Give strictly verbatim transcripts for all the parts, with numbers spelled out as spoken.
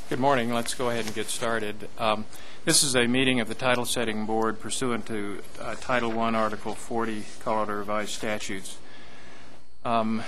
Good morning. Let's go ahead and get started. Um, this is a meeting of the Title Setting Board pursuant to uh, Title one, Article forty, Colorado Revised Statutes. Um,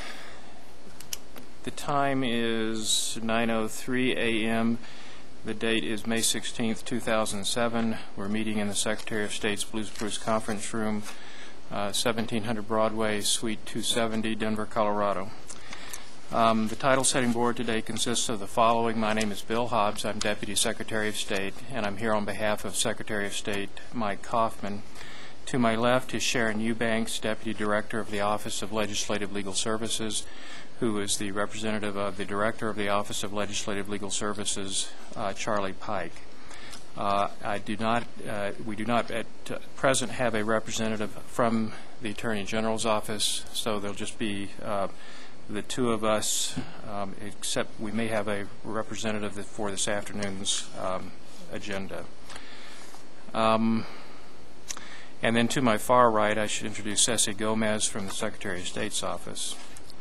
the time is nine oh three a m The date is May sixteenth, two thousand seven. We're meeting in the Secretary of State's Blues Cruise Conference Room, uh, seventeen hundred Broadway, Suite two seventy, Denver, Colorado. Um, the Title Setting Board today consists of the following. My name is Bill Hobbs. I'm Deputy Secretary of State, and I'm here on behalf of Secretary of State Mike Kaufman. To my left is Sharon Eubanks, Deputy Director of the Office of Legislative Legal Services, who is the representative of the Director of the Office of Legislative Legal Services, uh, Charlie Pike. Uh, I do not, uh, we do not at uh, present have a representative from the Attorney General's office, so there'll just be uh, the two of us, um, except we may have a representative for this afternoon's um, agenda. Um, and then to my far right, I should introduce Ceci Gomez from the Secretary of State's office.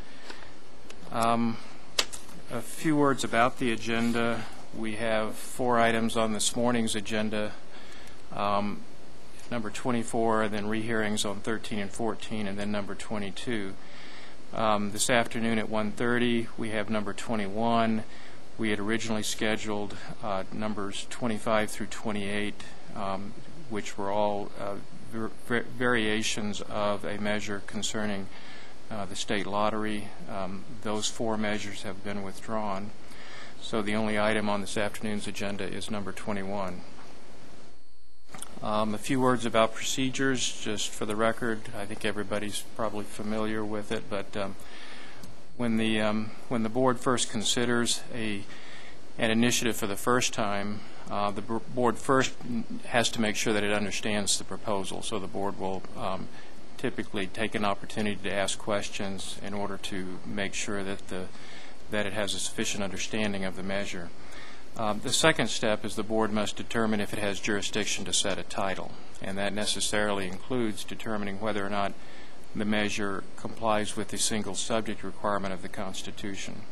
Um, a few words about the agenda. We have four items on this morning's agenda. Um, number twenty-four, and then rehearings on thirteen and fourteen, and then number twenty-two. Um, this afternoon at one thirty, we have number twenty-one. We had originally scheduled uh, numbers twenty-five through twenty-eight, um, which were all uh, var variations of a measure concerning uh, the state lottery. Um, those four measures have been withdrawn. So the only item on this afternoon's agenda is number twenty-one. Um, a few words about procedures, just for the record. I think everybody's probably familiar with it, but um, when the um, when the board first considers a an initiative for the first time, uh, the board first has to make sure that it understands the proposal. So the board will um, typically take an opportunity to ask questions in order to make sure that the that it has a sufficient understanding of the measure. Um, the second step is the board must determine if it has jurisdiction to set a title, and that necessarily includes determining whether or not the measure complies with the single subject requirement of the Constitution.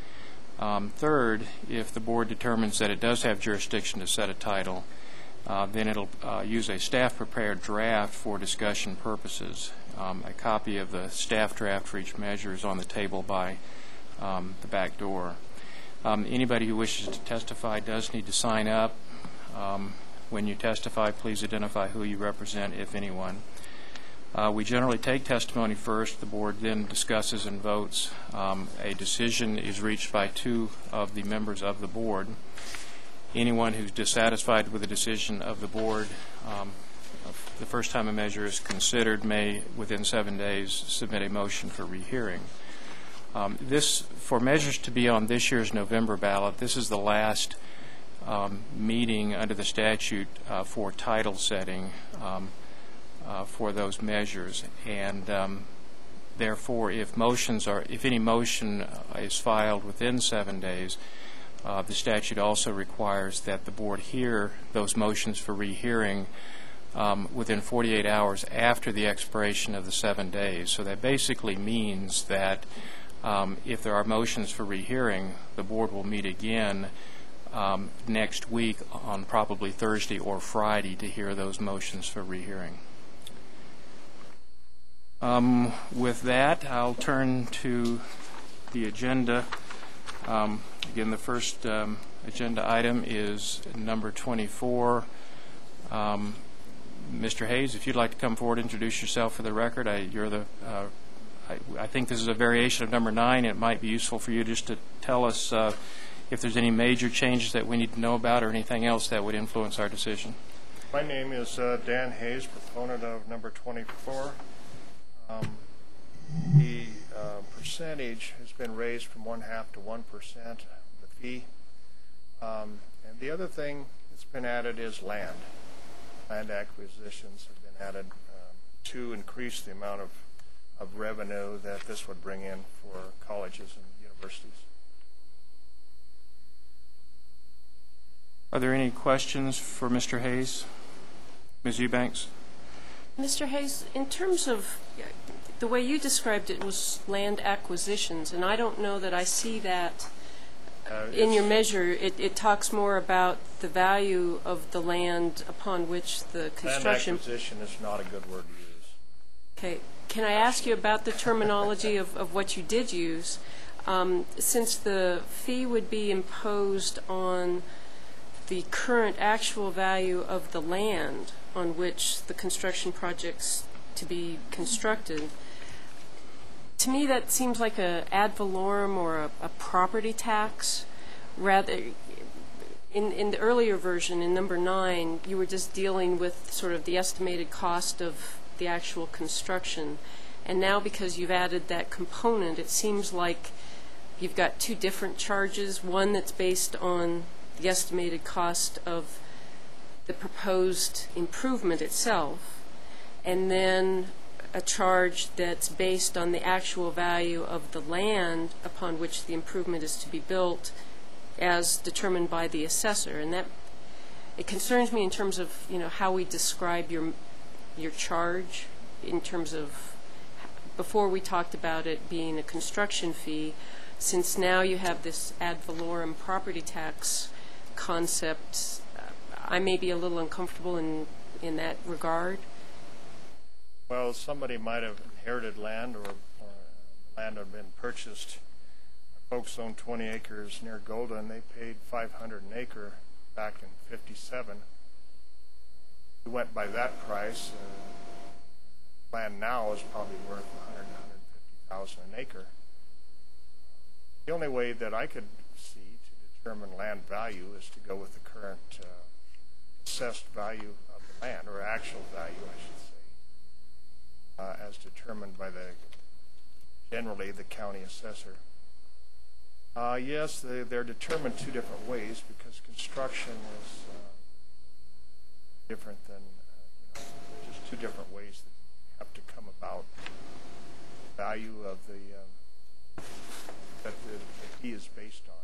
Um, third, if the board determines that it does have jurisdiction to set a title, uh, then it'll uh, use a staff-prepared draft for discussion purposes. Um, a copy of the staff draft for each measure is on the table by um, the back door. Um, anybody who wishes to testify does need to sign up. Um, when you testify, please identify who you represent, if anyone. Uh, we generally take testimony first. The board then discusses and votes. Um, a decision is reached by two of the members of the board. Anyone who's dissatisfied with the decision of the board, um, the first time a measure is considered, may, within seven days, submit a motion for rehearing. Um, this, for measures to be on this year's November ballot, this is the last um, meeting under the statute uh, for title setting um, uh, for those measures, and um, therefore, if motions are, if any motion uh, is filed within seven days, uh, the statute also requires that the board hear those motions for rehearing um, within forty-eight hours after the expiration of the seven days. So that basically means that Um, if there are motions for rehearing, the board will meet again um, next week on probably Thursday or Friday to hear those motions for rehearing. Um, with that, I'll turn to the agenda. Um, again, the first um, agenda item is number twenty-four. Um, Mister Hayes, if you'd like to come forward and introduce yourself for the record. I, you're the uh, I think this is a variation of number nine. It might be useful for you just to tell us uh, if there's any major changes that we need to know about or anything else that would influence our decision. My name is uh, Dan Hayes, proponent of number twenty-four. Um, the uh, percentage has been raised from one half to one percent, the fee. Um, and the other thing that's been added is land. Land acquisitions have been added um, to increase the amount of of revenue that this would bring in for colleges and universities. Are there any questions for Mister Hayes? Miz Eubanks? Mister Hayes, in terms of the way you described it was land acquisitions, and I don't know that I see that Uh, in your it's- measure, it, it talks more about the value of the land upon which the Land construction. acquisition is not a good word to use. Okay, can I ask you about the terminology of, of what you did use? Um, since the fee would be imposed on the current actual value of the land on which the construction project's to be constructed, to me that seems like a ad valorem or a, a property tax. Rather, in, in the earlier version, in number nine, you were just dealing with sort of the estimated cost of the actual construction. And now because you've added that component, it seems like you've got two different charges, one that's based on the estimated cost of the proposed improvement itself, and then a charge that's based on the actual value of the land upon which the improvement is to be built as determined by the assessor. And that, it concerns me in terms of, you know, how we describe your your charge in terms of, before we talked about it being a construction fee, since now you have this ad valorem property tax concept, uh, I may be a little uncomfortable in, in that regard. Well, somebody might have inherited land, or, or land had been purchased. Folks owned twenty acres near Golden, and they paid five hundred an acre back in fifty-seven. We went by that price. Uh, land now is probably worth one hundred, one hundred fifty thousand an acre. The only way that I could see to determine land value is to go with the current uh, assessed value of the land, or actual value, I should say, uh, as determined by the, generally, the county assessor. Uh, yes, they, they're determined two different ways, because construction is uh, different than, uh, you know, just two different ways that have to come about. Value of the um, that the, the fee is based on.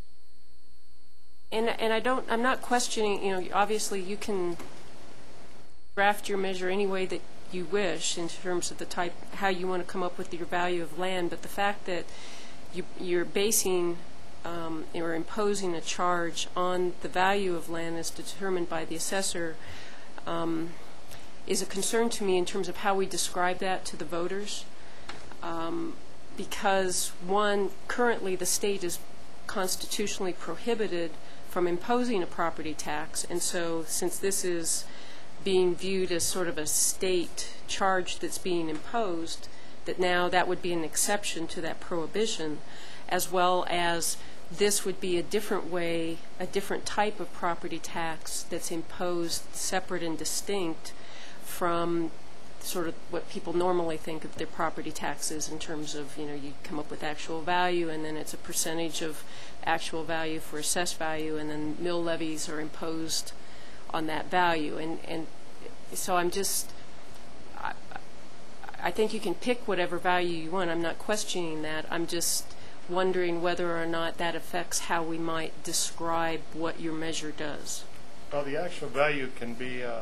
And and I don't, I'm not questioning, you know, obviously you can draft your measure any way that you wish in terms of the type, how you want to come up with your value of land, but the fact that you, you're basing um, or imposing a charge on the value of land as determined by the assessor um, is a concern to me in terms of how we describe that to the voters. Um, because, one, currently the state is constitutionally prohibited from imposing a property tax, and so since this is being viewed as sort of a state charge that's being imposed, that now that would be an exception to that prohibition, as well as this would be a different way, a different type of property tax that's imposed separate and distinct from sort of what people normally think of their property taxes in terms of, you know, you come up with actual value and then it's a percentage of actual value for assessed value, and then mill levies are imposed on that value. And, and so I'm just, I, I think you can pick whatever value you want. I'm not questioning that. I'm just wondering whether or not that affects how we might describe what your measure does. Well, the actual value can be um,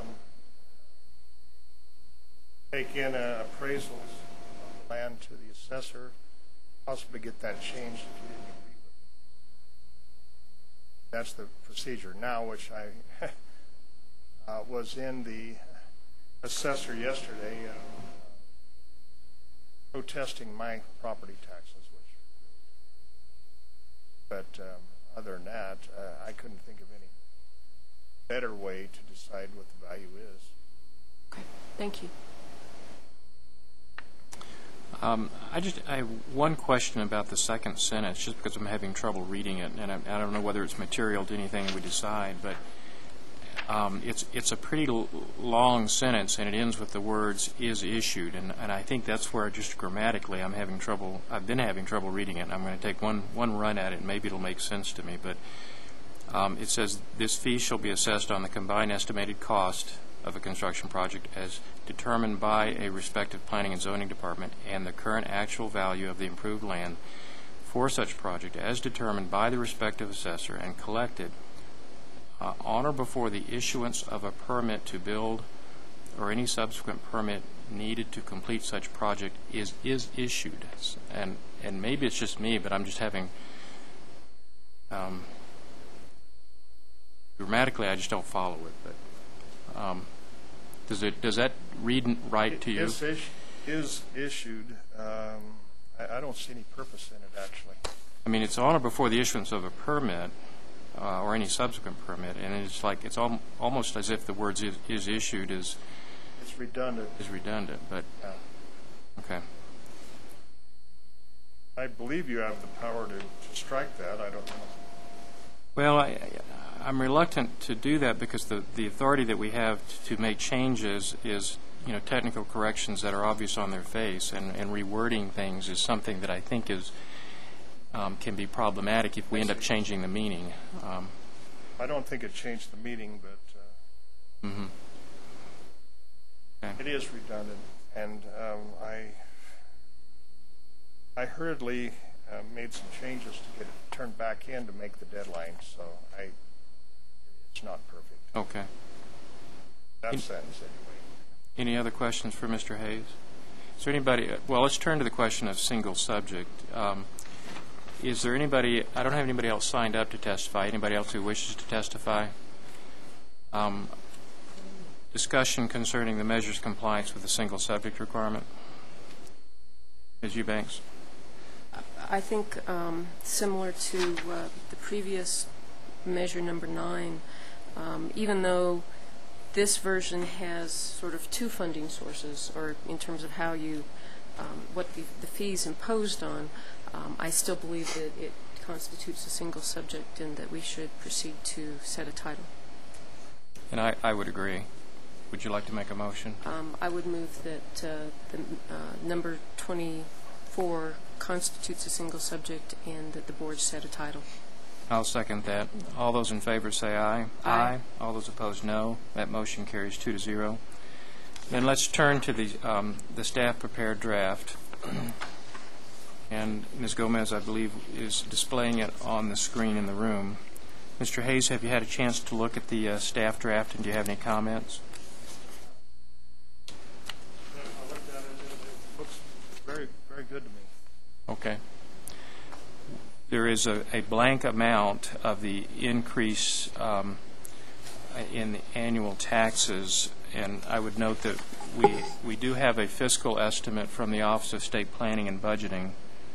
take in uh, appraisals of the land to the assessor, possibly get that changed if you didn't agree with it. That's the procedure now, which I uh, was in the assessor yesterday uh, protesting my property taxes, which, but um, other than that, uh, I couldn't think of any better way to decide what the value is. Okay, thank you. Um, I just I have one question about the second sentence, just because I'm having trouble reading it, and I, I don't know whether it's material to anything we decide, but um, it's it's a pretty l- long sentence, and it ends with the words "is issued," and, and I think that's where just grammatically I'm having trouble. I've been having trouble reading it, and I'm going to take one one run at it, and maybe it'll make sense to me. But um, it says this fee shall be assessed on the combined estimated cost of a construction project as determined by a respective planning and zoning department, and the current actual value of the improved land for such project as determined by the respective assessor and collected uh, on or before the issuance of a permit to build or any subsequent permit needed to complete such project is is issued. And and maybe it's just me, but I'm just having grammatically, I just don't follow it, but um, does it, does that read right to you? Is, is, is issued, um, I, I don't see any purpose in it, actually. I mean, it's on or before the issuance of a permit uh, or any subsequent permit, and it's like, it's al almost as if the words is, is issued is, It's redundant. is redundant, but, Yeah. okay. I believe you have the power to, to strike that. I don't know. Well, I, I'm reluctant to do that because the, the authority that we have to make changes is, you know, technical corrections that are obvious on their face, and, and rewording things is something that I think is um, can be problematic if we end up changing the meaning. Um, I don't think it changed the meaning, but uh, mm-hmm. Okay. it is redundant, and um, I I hurriedly uh, made some changes to get it turned back in to make the deadline, so I it's not perfect. Okay. That In- sentence, anyway. Any other questions for Mister Hayes? Is there anybody? Well, let's turn to the question of single subject. Um, is there anybody? I don't have anybody else signed up to testify. Anybody else who wishes to testify? Um, discussion concerning the measures compliance with the single subject requirement. Miz Eubanks. I think um, similar to uh, the previous measure number nine, um, even though this version has sort of two funding sources, or in terms of how you, um, what the, the fees imposed on, um, I still believe that it constitutes a single subject and that we should proceed to set a title. And I, I would agree. Would you like to make a motion? Um, I would move that uh, the uh, number twenty-four constitutes a single subject and that the board set a title. I'll second that. All those in favor say aye. Aye. All those opposed, no. That motion carries two to zero. Then let's turn to the um, the staff prepared draft. And Miz Gomez, I believe, is displaying it on the screen in the room. Mister Hayes, have you had a chance to look at the uh, staff draft, and do you have any comments? I looked at it. It looks very, very good to me. Okay. There is a, a blank amount of the increase um, in the annual taxes, and I would note that we we do have a fiscal estimate from the Office of State Planning and Budgeting,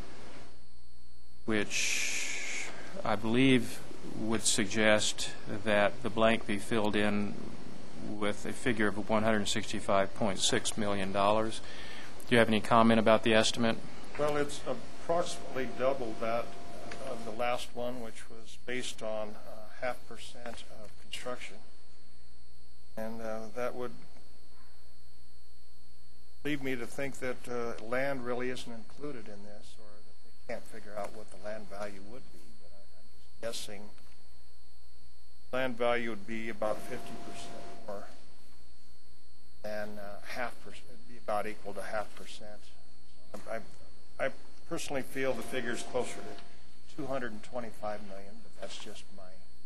which I believe would suggest that the blank be filled in with a figure of one hundred sixty-five point six million dollars. Do you have any comment about the estimate? Well, it's approximately double that of the last one, which was based on uh, half percent of construction. And uh, that would lead me to think that uh, land really isn't included in this, or that they can't figure out what the land value would be. But I, I'm just guessing land value would be about fifty percent more than uh, half percent. It'd be about equal to half percent. I, I, I personally feel the figure is closer to two hundred twenty-five million, but that's just my.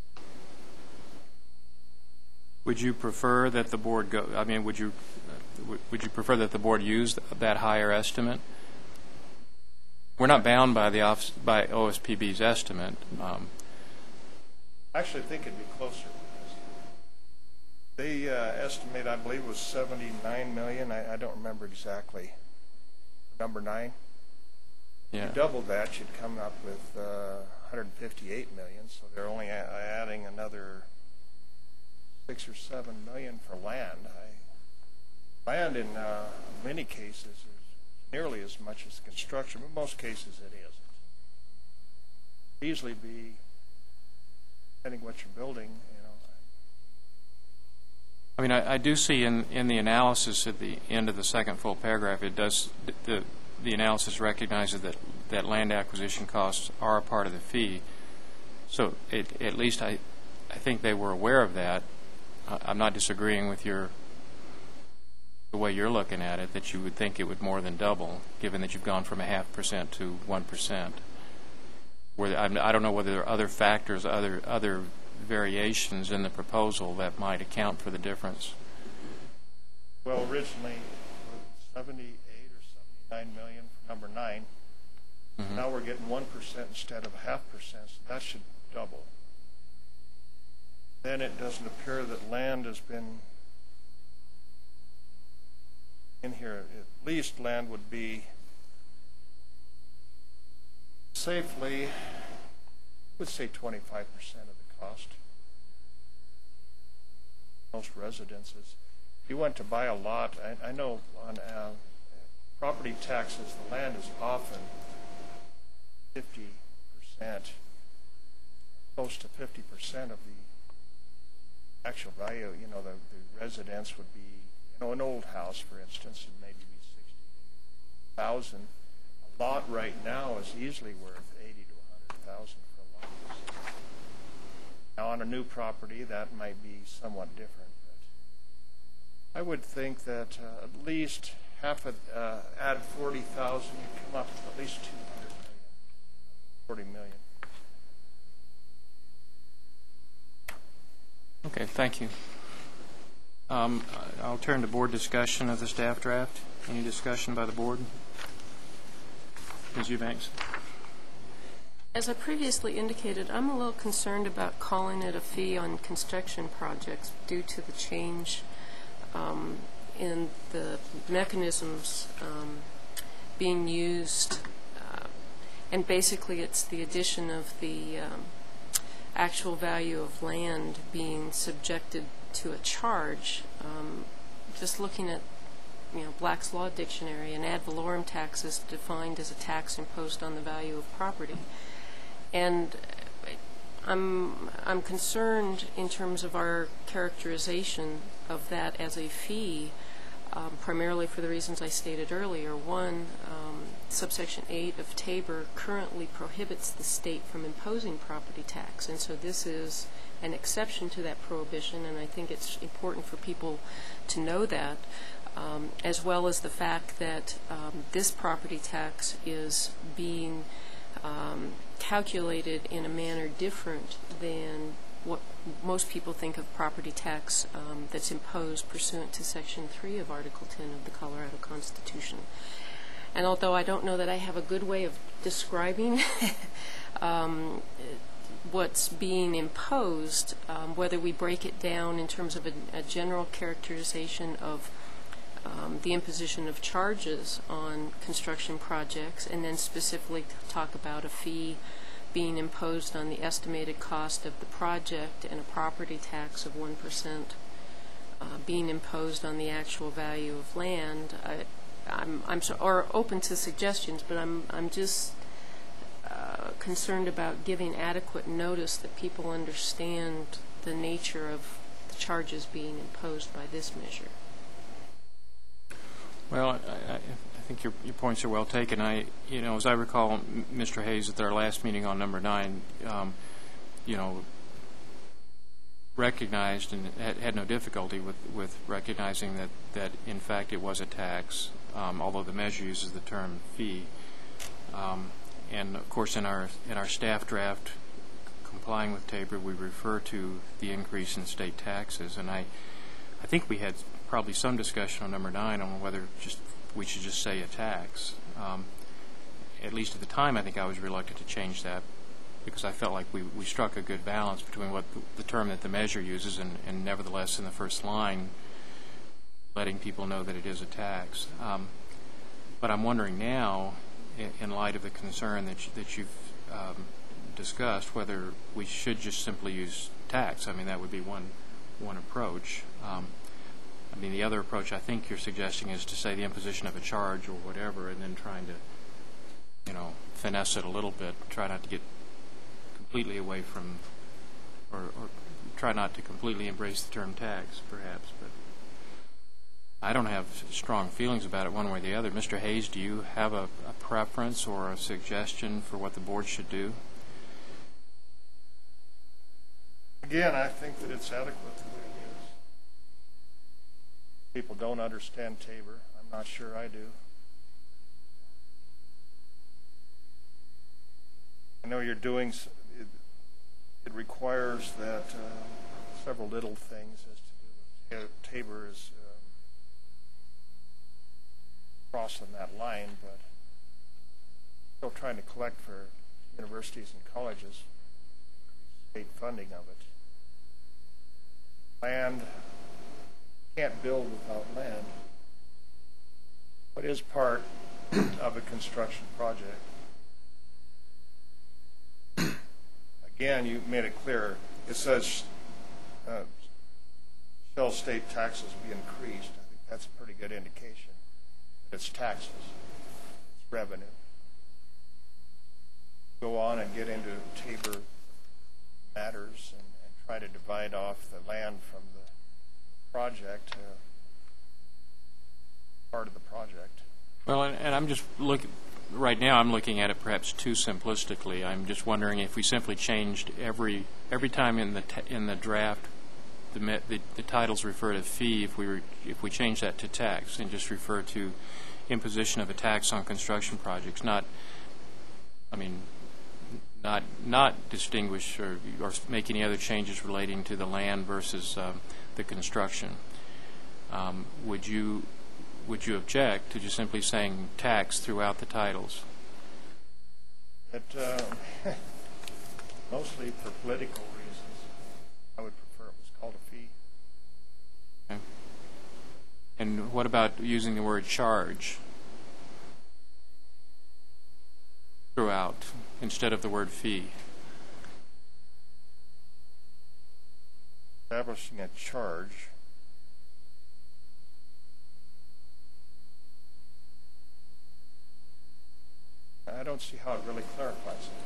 Would you prefer that the board go? I mean, would you uh, would you prefer that the board use that higher estimate? We're not bound by the office, by O S P B's estimate. Um, I actually think it'd be closer. They uh, estimate, I believe, it was seventy-nine million. I, I don't remember exactly. Number nine. yeah. If you doubled that, you'd come up with uh, one hundred fifty-eight million. So they're only a- adding another six or seven million for land. I, land in uh, many cases is nearly as much as construction, but most cases it isn't. Easily be, depending what you're building, you know. I mean, I, I do see in, in the analysis at the end of the second full paragraph, it does the the analysis recognizes that that land acquisition costs are a part of the fee. So it, at least I I think they were aware of that. I, I'm not disagreeing with your the way you're looking at it, that you would think it would more than double, given that you've gone from a half percent to one percent. Where I'm, I don't know whether there are other factors, other other variations in the proposal that might account for the difference. Well, originally it was seventy-eight or seventy-nine million for number nine. Mm-hmm. Now we're getting one percent instead of a half percent, so that should double. then it doesn't appear that land has been in here. At least land would be safely, I would say twenty-five percent of the cost. Most residences. If you went to buy a lot, I, I know on uh, property taxes, the land is often fifty percent, close to fifty percent of the actual value. You know, the, the residence would be, you know, an old house, for instance, would maybe be sixty thousand. A lot right now is easily worth eighty to a hundred thousand for a lot. Now, on a new property, that might be somewhat different. But I would think that uh, at least half of, uh, add forty thousand, you come up with at least two hundred million, forty million. Okay, thank you. Um, I'll turn to board discussion of the staff draft. Any discussion by the board? Miz Eubanks. As I previously indicated, I'm a little concerned about calling it a fee on construction projects due to the change um, in the mechanisms um, being used. Uh, and basically it's the addition of the um, actual value of land being subjected to a charge. Um, just looking at, you know, Black's Law Dictionary, an ad valorem tax is defined as a tax imposed on the value of property. And I'm, I'm concerned in terms of our characterization of that as a fee, um, primarily for the reasons I stated earlier. One, um, subsection eight of Tabor currently prohibits the state from imposing property tax, and so this is an exception to that prohibition, and I think it's important for people to know that, um, as well as the fact that um, this property tax is being um, calculated in a manner different than what most people think of property tax um, that's imposed pursuant to Section three of Article ten of the Colorado Constitution. And although I don't know that I have a good way of describing um, what's being imposed, um, whether we break it down in terms of a, a general characterization of um, the imposition of charges on construction projects, and then specifically talk about a fee being imposed on the estimated cost of the project and a property tax of one percent uh, being imposed on the actual value of land. I, I'm, I'm so, or open to suggestions, but I'm, I'm just uh, concerned about giving adequate notice that people understand the nature of the charges being imposed by this measure. Well, I, I, I think your, your points are well taken. I, you know, as I recall, Mister Hayes at our last meeting on number nine, um, you know, recognized and had, had no difficulty with, with recognizing that, that in fact it was a tax, um, although the measure uses the term fee. Um, and of course in our in our staff draft complying with Tabor, we refer to the increase in state taxes, and I I think we had probably some discussion on number nine on whether just we should just say a tax. Um, at least at the time I think I was reluctant to change that, because I felt like we, we struck a good balance between what the, the term that the measure uses and, and nevertheless in the first line letting people know that it is a tax. Um, but I'm wondering now, in, in light of the concern that, you, that you've um, discussed, whether we should just simply use tax. I mean, that would be one, one approach. Um, I mean, the other approach I think you're suggesting is to say the imposition of a charge or whatever, and then trying to, you know, finesse it a little bit, try not to get completely away from, or, or try not to completely embrace the term tax, perhaps. But I don't have strong feelings about it one way or the other. Mister Hayes, do you have a, a preference or a suggestion for what the board should do? Again, I think that it's adequate the way it is. People don't understand Tabor. I'm not sure I do. I know you're doing, it, it requires that uh, several little things as to do with Tabor is um, crossing that line, but still trying to collect for universities and colleges state funding of it. land, can't build without land, but is part of a construction project. Again, you made it clear. It says uh, shall state taxes be increased. I think that's a pretty good indication. It's taxes. It's revenue. Go on and get into Tabor matters and, and try to divide off the land from the project, uh, part of the project. Well, and, and I'm just looking, right now I'm looking at it perhaps too simplistically. I'm just wondering if we simply changed every every time in the t in the draft the, the the titles refer to fee, if we were if we change that to tax and just refer to imposition of a tax on construction projects, not I mean not not distinguish or or make any other changes relating to the land versus um, the construction. Um, would you Would you object to just simply saying tax throughout the titles? But uh, mostly for political reasons, I would prefer it was called a fee. Okay. And what about using the word charge throughout instead of the word fee? Establishing a charge. I don't see how it really clarifies it.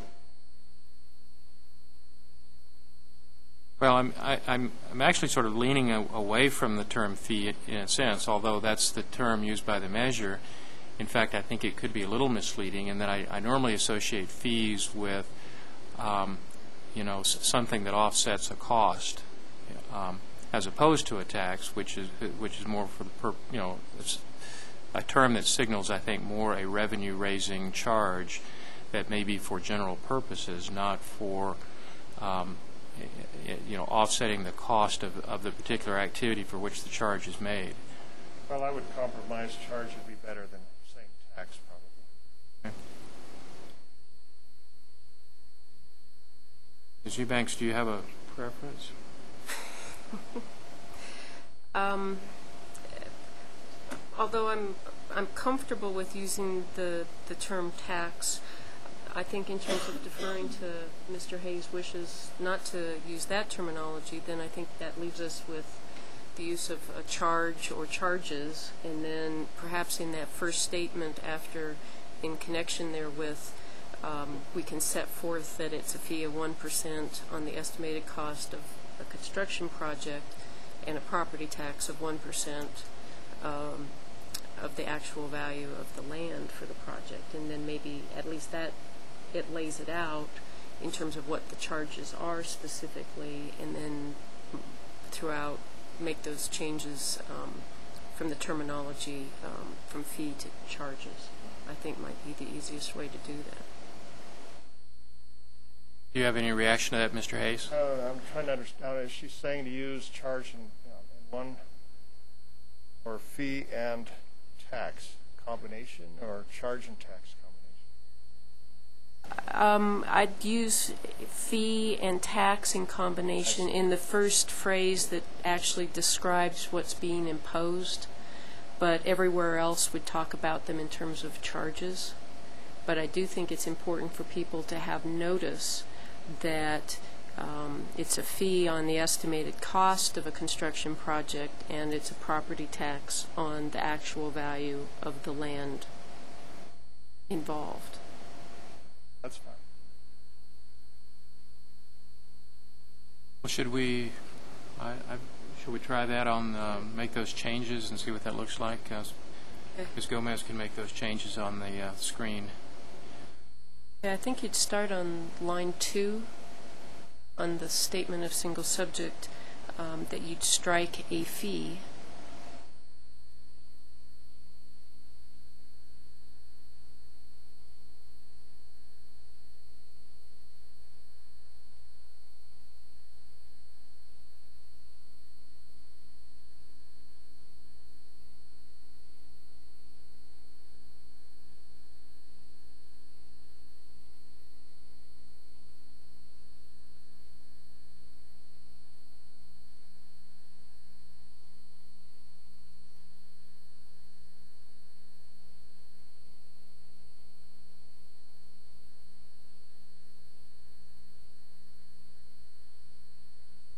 Well, I'm I, I'm I'm actually sort of leaning a, away from the term fee in a sense, although that's the term used by the measure. In fact, I think it could be a little misleading, in that I, I normally associate fees with, um, you know, s something that offsets a cost, um, as opposed to a tax, which is which is more for the per, you know. It's, a term that signals, I think, more a revenue-raising charge that may be for general purposes, not for, um, you know, offsetting the cost of, of the particular activity for which the charge is made. Well, I would compromise charge would be better than saying tax, probably. Okay. Miz Eubanks, do you have a preference? Um, although I'm I'm comfortable with using the the term tax, I think in terms of deferring to Mister Hayes' wishes not to use that terminology, then I think that leaves us with the use of a charge or charges, and then perhaps in that first statement after, in connection therewith, um, we can set forth that it's a fee of one percent on the estimated cost of a construction project, and a property tax of one percent um, of the actual value of the land for the project. And then maybe at least that, it lays it out in terms of what the charges are specifically, and then throughout make those changes um, from the terminology um, from fee to charges. I think might be the easiest way to do that. Do you have any reaction to that, Mister Hayes? Uh, I'm trying to understand. Is she saying to use charge in, you know, in one, or fee and tax combination, or charge and tax combination? Um, I'd use fee and tax in combination in the first phrase that actually describes what's being imposed, but everywhere else would talk about them in terms of charges. But I do think it's important for people to have notice that um, it's a fee on the estimated cost of a construction project, and it's a property tax on the actual value of the land involved. That's fine. Well, should we, I, I, should we try that on, uh, make those changes and see what that looks like? Uh, Okay. Miz Gomez can make those changes on the uh, screen. Yeah, I think you'd start on line two on the statement of single subject, um, that you'd strike a fee.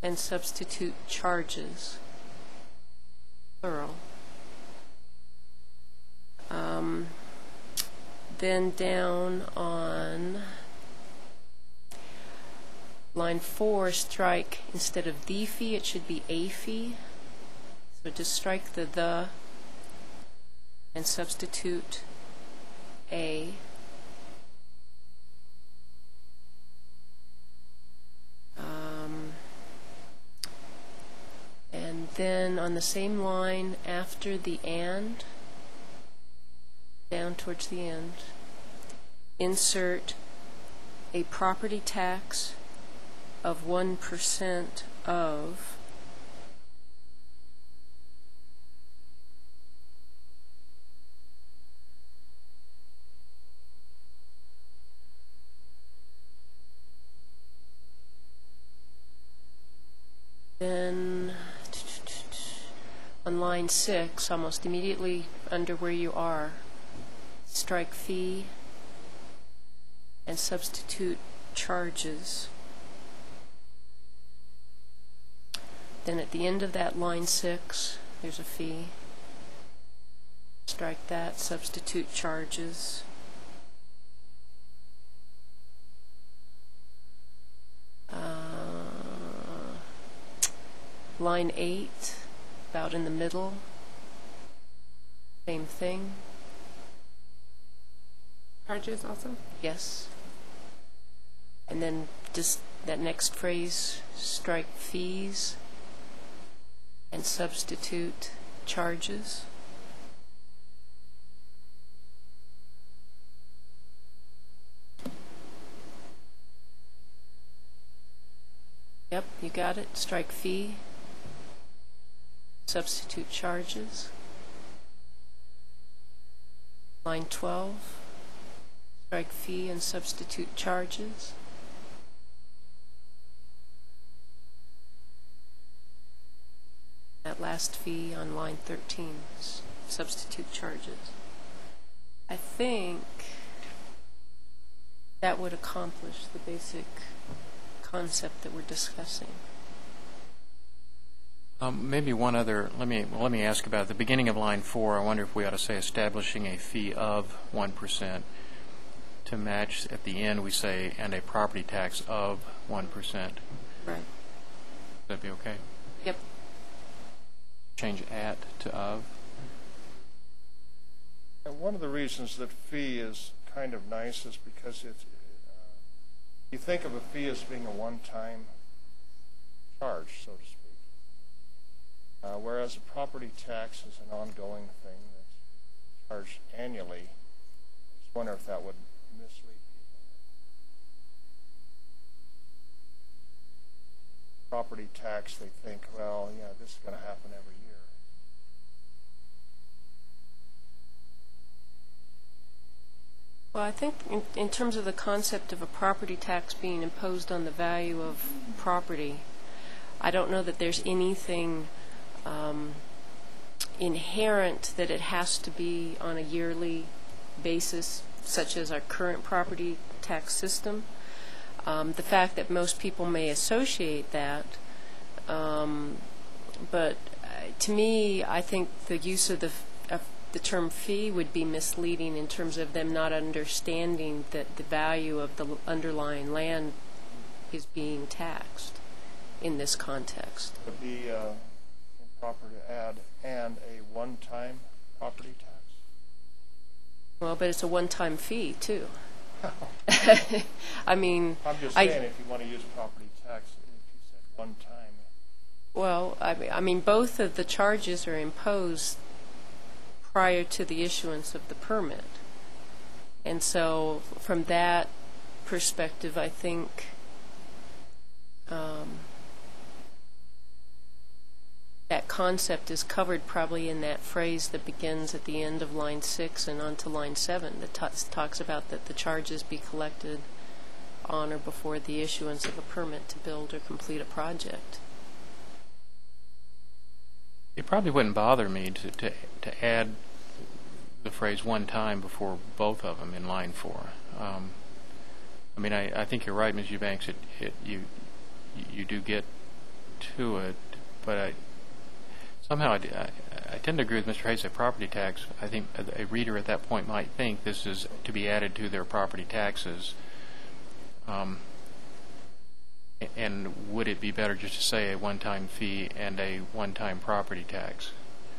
and substitute charges, plural. Um, then down on line four, strike instead of the fee, it should be a fee. So just strike the the and substitute a. Um, and then on the same line after the and, down towards the end, insert a property tax of one percent of then on line six, almost immediately under where you are, strike fee and substitute charges. Then at the end of that line six, there's a fee. Strike that, substitute charges. Uh, line eight, about in the middle, same thing. Charges also? Yes. And then just that next phrase, strike fees and substitute charges. Yep, you got it. Strike fee, substitute charges. Line twelve, strike fee and substitute charges. That last fee on line thirteen, substitute charges. I think that would accomplish the basic concept that we're discussing. Um, maybe one other, let me well, let me ask about the beginning of line four. I wonder if we ought to say establishing a fee of one percent to match at the end we say and a property tax of one percent. Right. Would that be okay? Yep. Change at to of. And one of the reasons that fee is kind of nice is because it's, uh, you think of a fee as being a one-time charge, so to speak. Uh, whereas a property tax is an ongoing thing that's charged annually. I just wonder if that would mislead people. Property tax, they think, well, yeah, this is going to happen every year. Well, I think in, in terms of the concept of a property tax being imposed on the value of property, I don't know that there's anything um, inherent that it has to be on a yearly basis, such as our current property tax system. Um, the fact that most people may associate that, um, but uh, to me, I think the use of the of the term fee would be misleading in terms of them not understanding that the value of the underlying land is being taxed in this context. It would be uh, improper to add and a one-time property tax. Well, but it's a one-time fee, too. I mean, I'm just I, saying if you want to use property tax, if you said one time. well, I, I mean, both of the charges are imposed prior to the issuance of the permit. And so from that perspective, I think um, that concept is covered probably in that phrase that begins at the end of line six and onto line seven that t- talks about that the charges be collected on or before the issuance of a permit to build or complete a project. It probably wouldn't bother me to, to, to add the phrase one time before both of them in line four. Um, I mean, I, I think you're right, Miz Eubanks. It, it, you, you do get to it, but I, somehow I, I, I tend to agree with Mister Hayes that property tax, I think a, a reader at that point might think this is to be added to their property taxes. Um, a- and would it be better just to say a one-time fee and a one-time property tax?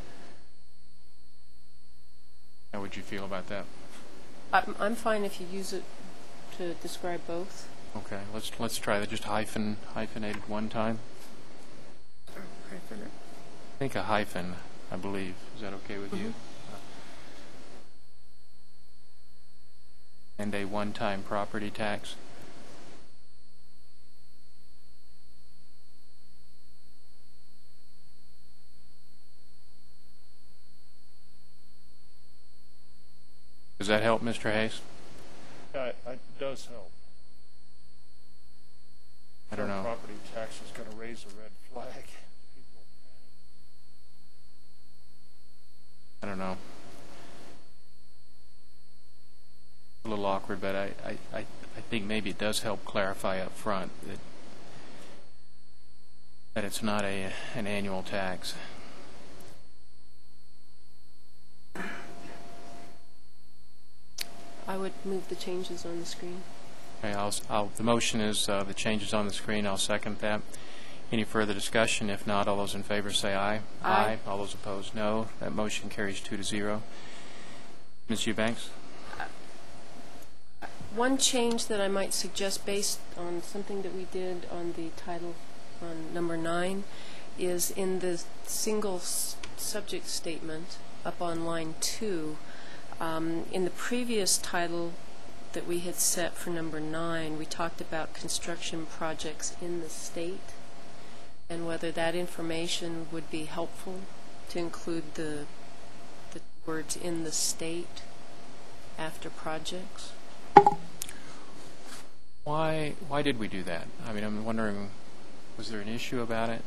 How would you feel about that? I'm, I'm fine if you use it to describe both. Okay, let's let's try that. Just hyphen hyphenated one time. Hyphen. I think a hyphen, I believe. Is that okay with you? And a one-time property tax. Does that help, Mister Hayes? Yeah, it, it does help. I don't know. Property tax is going to raise a red flag. People I don't know. A little awkward, but I, I, I, I think maybe it does help clarify up front that that it's not a an annual tax. I would move the changes on the screen. Okay, I'll, I'll, the motion is uh, the changes on the screen. I'll second that. Any further discussion? If not, all those in favor say aye. Aye. All those opposed, no. That motion carries two to zero. Miz Eubanks? One change that I might suggest based on something that we did on the title on number nine is in the single s- subject statement up on line two. Um, in the previous title that we had set for number nine, we talked about construction projects in the state and whether that information would be helpful to include the, the words in the state after projects. Why, why did we do that? I mean, I'm wondering, was there an issue about it?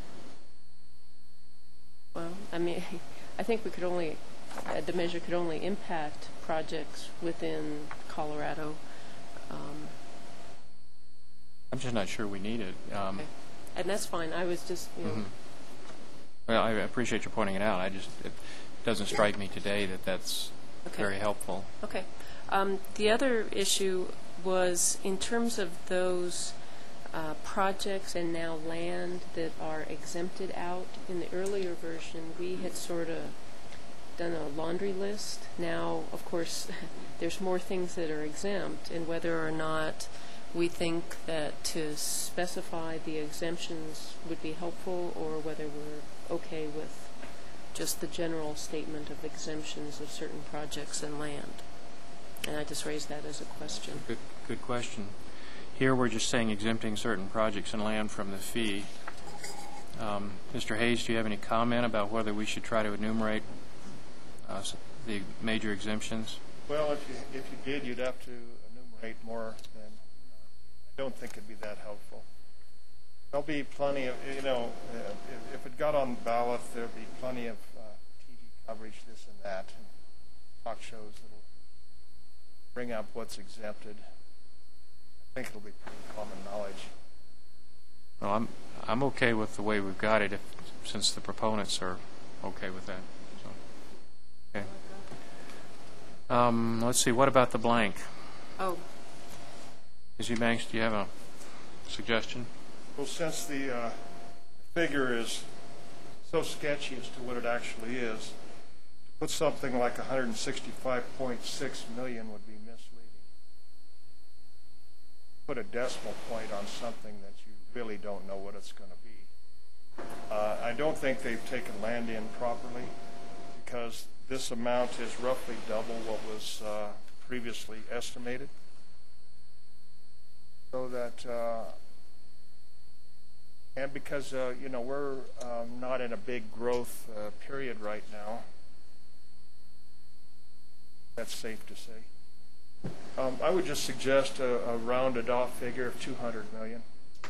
Well, I mean, I think we could only, uh, the measure could only impact projects within Colorado. Um, I'm just not sure we need it. Um, okay. And that's fine. I was just, you know. mhm. Well, I appreciate you pointing it out. I just, it doesn't strike me today that that's Okay. very helpful. Okay. Um, the other issue was in terms of those uh, projects and now land that are exempted out. In the earlier version, we had sort of done a laundry list. Now, of course, there's more things that are exempt, and whether or not we think that to specify the exemptions would be helpful, or whether we're okay with just the general statement of exemptions of certain projects and land. And I just raised that as a question. Good, good question. Here we're just saying exempting certain projects and land from the fee. Um, Mister Hayes, do you have any comment about whether we should try to enumerate uh, s- the major exemptions? Well, if you if you did, you'd have to enumerate more. Than uh, I don't think it'd be that helpful. There'll be plenty of, you know, uh, if, if it got on the ballot, there'd be plenty of uh, T V coverage, this and that, and talk shows that'll bring up what's exempted. I think it'll be pretty common knowledge. Well, I'm I'm okay with the way we've got it, if, since the proponents are okay with that. So, okay. Um, let's see. What about the blank? Oh, Miz Eubanks, do you have a suggestion? Well, since the uh, figure is so sketchy as to what it actually is, to put something like one hundred sixty-five point six million would be misleading. Put a decimal point on something that you really don't know what it's going to be. Uh, I don't think they've taken land in properly, because this amount is roughly double what was uh, previously estimated. So that, uh, and because, uh, you know, we're um, not in a big growth uh, period right now, that's safe to say. Um, I would just suggest a, a rounded off figure of two hundred million.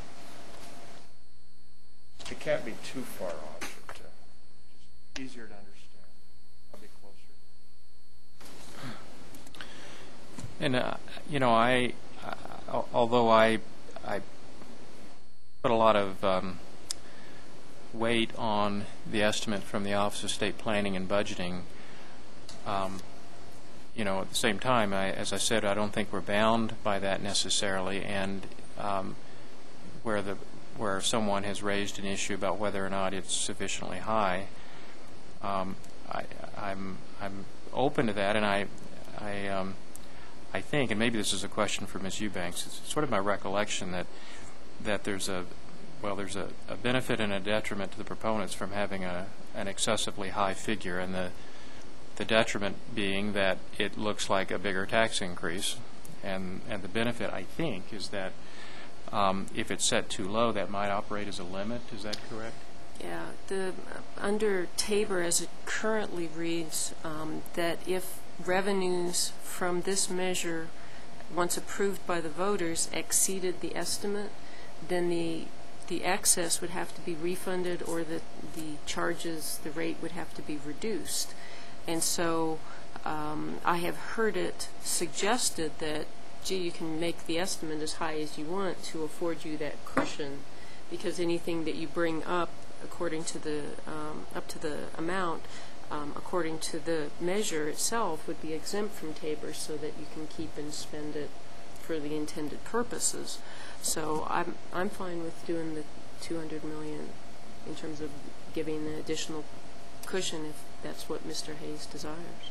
It can't be too far off, but uh, just easier to understand. I'll be closer. And uh, you know, I, uh, although I, I put a lot of um, weight on the estimate from the Office of State Planning and Budgeting. Um, you know, at the same time, I, as I said, I don't think we're bound by that necessarily, and um, where the where someone has raised an issue about whether or not it's sufficiently high, um, I, I'm I'm open to that, and I I um, I think, and maybe this is a question for Miz Eubanks. It's sort of my recollection that that there's a well, there's a, a benefit and a detriment to the proponents from having a an excessively high figure, and the the detriment being that it looks like a bigger tax increase, and and the benefit, I think, is that um, if it's set too low, that might operate as a limit. Is that correct? Yeah, the under Tabor, as it currently reads, um, that if revenues from this measure, once approved by the voters, exceeded the estimate, then the the excess would have to be refunded, or the the charges, the rate would have to be reduced. And so um, I have heard it suggested that, gee, you can make the estimate as high as you want to afford you that cushion, because anything that you bring up according to the um, up to the amount, um, according to the measure itself, would be exempt from Tabor, so that you can keep and spend it for the intended purposes. So I'm I'm fine with doing the two hundred million in terms of giving the additional cushion if that's what Mister Hayes desires.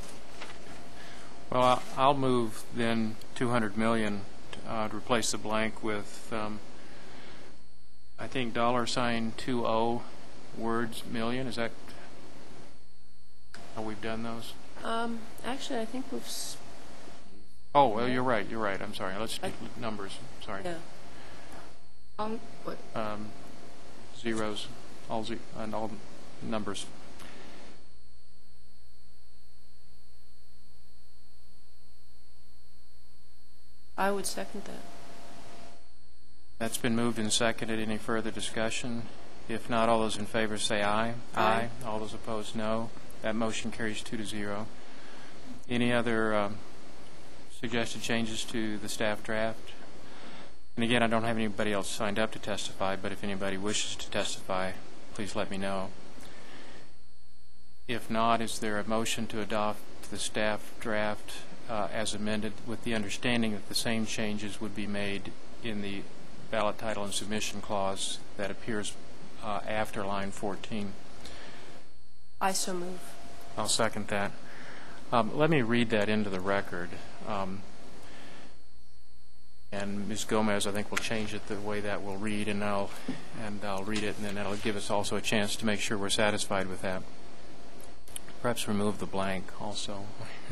Well, I- I'll move then two hundred million uh, to replace the blank with um, I think dollar sign two oh words million. Is that how we've done those? Um, actually, I think we've. S- Oh, well, you're right. You're right. I'm sorry. Let's do numbers. Sorry. yeah. Um, what? Um, zeros, all ze- and all numbers. I would second that. That's been moved and seconded. Any further discussion? If not, all those in favor say aye. Aye. All those opposed, no. That motion carries two to zero. Any other um, suggested changes to the staff draft? And again, I don't have anybody else signed up to testify, but if anybody wishes to testify, please let me know. If not, is there a motion to adopt the staff draft uh, as amended, with the understanding that the same changes would be made in the ballot title and submission clause that appears uh, after line fourteen? I so move. I'll second that. Um, let me read that into the record. Um, and Miz Gomez, I think, will change it the way that will read, and I'll and I'll read it, and then that'll give us also a chance to make sure we're satisfied with that. Perhaps remove the blank also.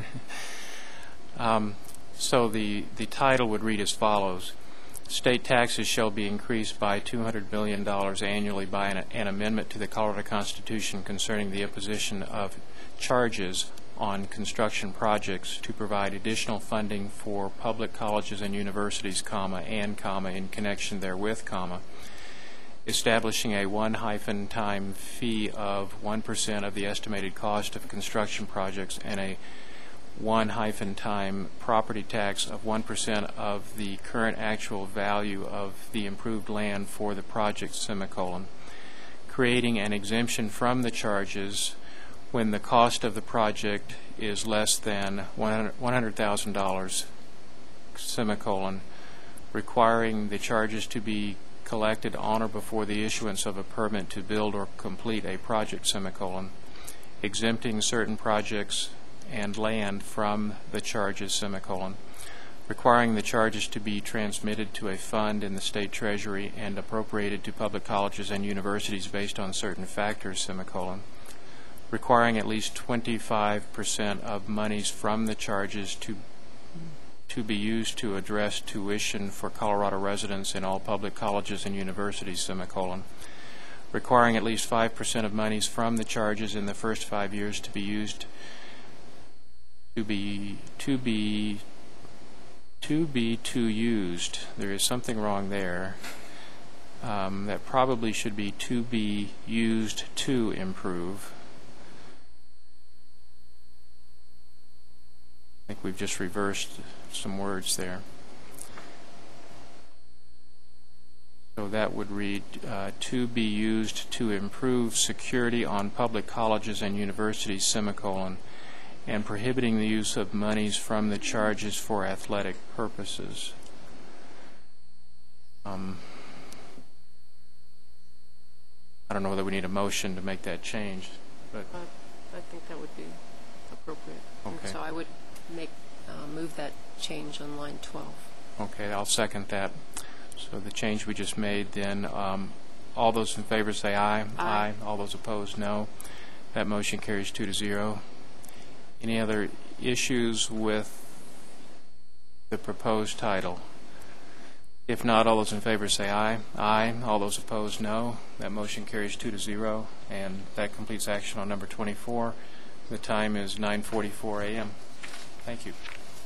um, so the the title would read as follows: State taxes shall be increased by two hundred million dollars annually by an, an amendment to the Colorado Constitution concerning the imposition of charges on construction projects to provide additional funding for public colleges and universities, comma, and, comma, in connection therewith, comma, establishing a one hyphen time fee of one percent of the estimated cost of construction projects and a one hyphen time property tax of one percent of the current actual value of the improved land for the project, semicolon, creating an exemption from the charges when the cost of the project is less than one hundred thousand dollars, semicolon, requiring the charges to be collected on or before the issuance of a permit to build or complete a project, semicolon, exempting certain projects and land from the charges, semicolon, requiring the charges to be transmitted to a fund in the state treasury and appropriated to public colleges and universities based on certain factors, semicolon, requiring at least twenty-five percent of monies from the charges to to be used to address tuition for Colorado residents in all public colleges and universities, semicolon, requiring at least five percent of monies from the charges in the first five years to be used to be to be to be to used. There is something wrong there. Um, that probably should be to be used to improve. I think we've just reversed some words there. So that would read, uh, to be used to improve security on public colleges and universities, semicolon, and prohibiting the use of monies from the charges for athletic purposes. Um, I don't know whether we need a motion to make that change, but Uh, I think that would be appropriate. And Okay. so I would make, uh, move that change on line twelve. okay, I'll second that. So the change we just made, then, um, all those in favor say aye. Aye. All those opposed, no. That motion carries two to zero. Any other issues with the proposed title? If not, all those in favor say aye. Aye. All those opposed, no. That motion carries two to zero, and that completes action on number twenty-four. The time is nine forty-four a m Thank you.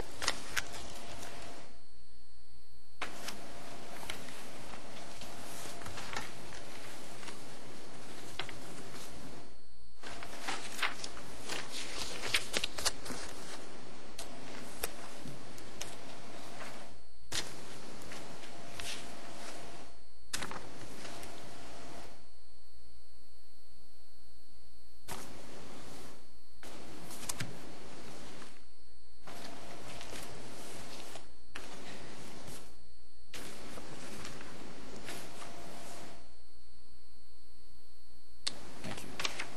Thank you.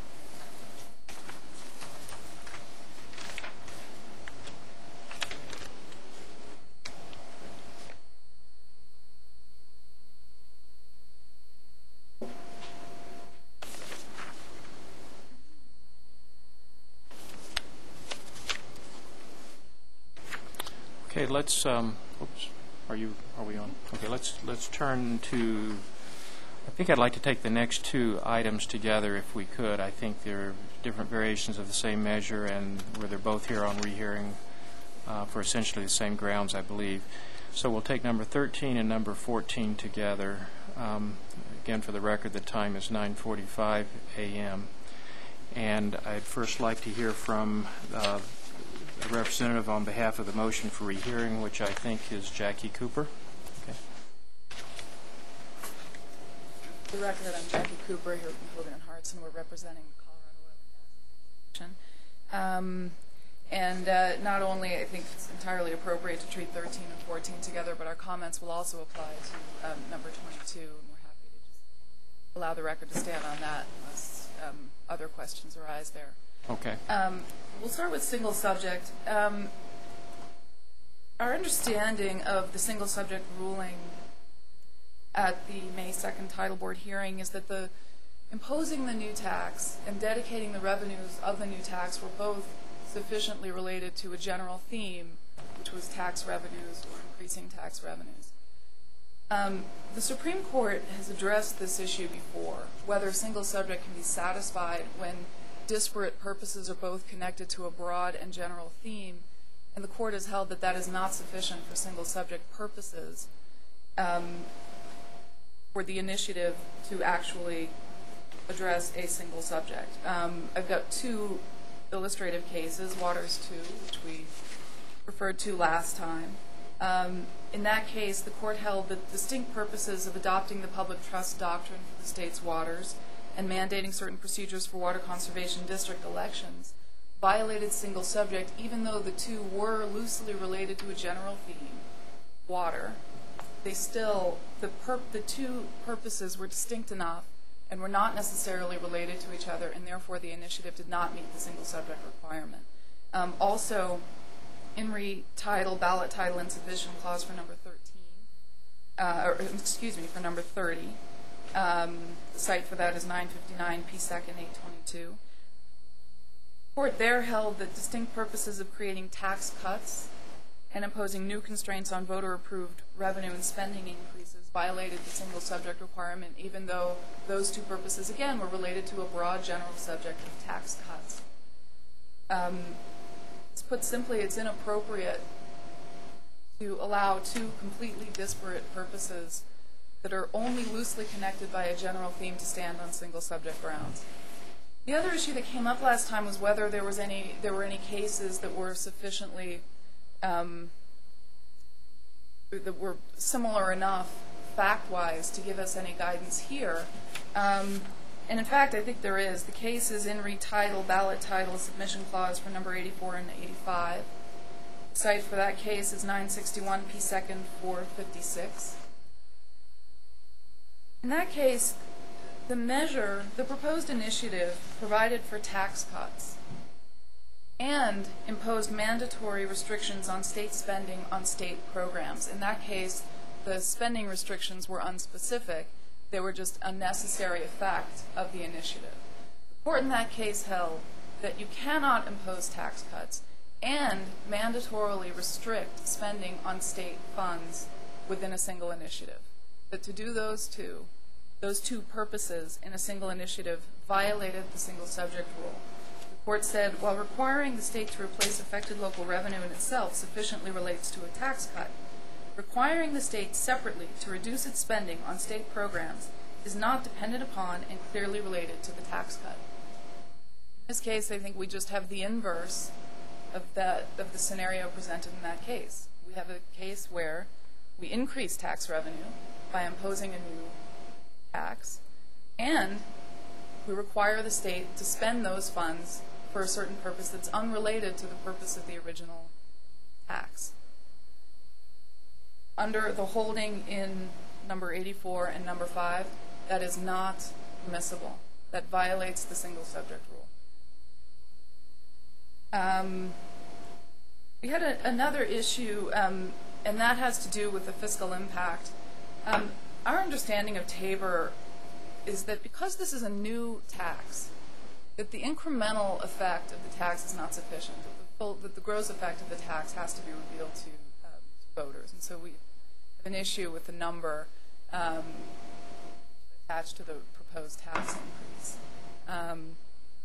Okay, let's, um, oops, are you, are we on? Okay, let's, let's turn to, I think I'd like to take the next two items together if we could. I think they're different variations of the same measure, and where they're both here on rehearing uh, for essentially the same grounds, I believe. So we'll take number thirteen and number fourteen together. Um, again, for the record, the time is nine forty-five a m And I'd first like to hear from uh, a representative on behalf of the motion for rehearing, which I think is Jackie Cooper. Okay. For the record, I'm Jackie Cooper here from Hogan and Hartz, and we're representing the Colorado Oil and Gas Commission. Um, and uh, not only, I think it's entirely appropriate to treat thirteen and fourteen together, but our comments will also apply to um, number twenty-two, and we're happy to just allow the record to stand on that unless um, other questions arise there. Okay. Um, we'll start with single subject. Um, our understanding of the single subject ruling at the May second Title Board hearing is that the imposing the new tax and dedicating the revenues of the new tax were both sufficiently related to a general theme, which was tax revenues or increasing tax revenues. Um, the Supreme Court has addressed this issue before, whether single subject can be satisfied when disparate purposes are both connected to a broad and general theme, and the Court has held that that is not sufficient for single subject purposes um, for the initiative to actually address a single subject. Um, I've got two illustrative cases, Waters two, which we referred to last time. Um, in that case, the Court held that distinct purposes of adopting the public trust doctrine for the state's waters and mandating certain procedures for water conservation district elections violated single subject, even though the two were loosely related to a general theme, water. They still, the, pur the two purposes were distinct enough and were not necessarily related to each other, and therefore the initiative did not meet the single subject requirement. Um, also, in re-title, ballot title insufficient clause for number thirteen, uh, or excuse me, for number thirty. Um, the site for that is nine fifty-nine P second eight twenty-two. Court there held that distinct purposes of creating tax cuts and imposing new constraints on voter-approved revenue and spending increases violated the single subject requirement, even though those two purposes, again, were related to a broad general subject of tax cuts. Um, put simply, it's inappropriate to allow two completely disparate purposes that are only loosely connected by a general theme to stand on single subject grounds. The other issue that came up last time was whether there was any there were any cases that were sufficiently um, that were similar enough fact-wise to give us any guidance here. Um, and in fact, I think there is. The case is in retitle, ballot title, submission clause for number eighty-four and eighty-five. The site for that case is nine sixty-one P second four fifty-six. In that case, the measure, the proposed initiative provided for tax cuts and imposed mandatory restrictions on state spending on state programs. In that case, the spending restrictions were unspecific. They were just a necessary effect of the initiative. The court in that case held that you cannot impose tax cuts and mandatorily restrict spending on state funds within a single initiative. That to do those two, those two purposes in a single initiative violated the single subject rule. The court said, while requiring the state to replace affected local revenue in itself sufficiently relates to a tax cut, requiring the state separately to reduce its spending on state programs is not dependent upon and clearly related to the tax cut. In this case, I think we just have the inverse of that of the scenario presented in that case. We have a case where we increase tax revenue by imposing a new tax, and we require the state to spend those funds for a certain purpose that's unrelated to the purpose of the original tax. Under the holding in number eighty-four and number five, that is not permissible. That violates the single subject rule. Um, we had a, another issue, um, and that has to do with the fiscal impact. Um, our understanding of Tabor is that because this is a new tax, that the incremental effect of the tax is not sufficient. That the, full, that the gross effect of the tax has to be revealed to, um, to voters. And so we have an issue with the number um, attached to the proposed tax increase. Um,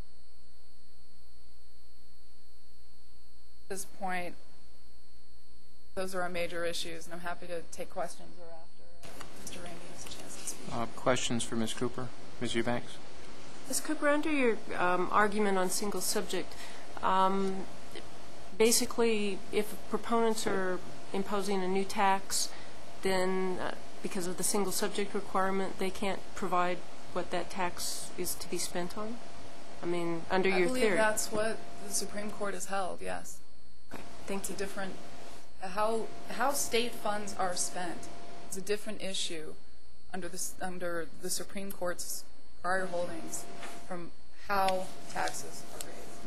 At this point, those are our major issues, and I'm happy to take questions or after uh, Mister Ramey has a chance to speak. Uh, questions for Miz Cooper? Miz Eubanks? Miz Cooper, under your um, argument on single subject, um, basically, if proponents are imposing a new tax, then uh, because of the single subject requirement, they can't provide what that tax is to be spent on? I mean, under I your believe theory. that's what the Supreme Court has held, yes. Okay, thank It's a you. different, how, how state funds are spent is a different issue under the, under the Supreme Court's prior holdings from how taxes are raised.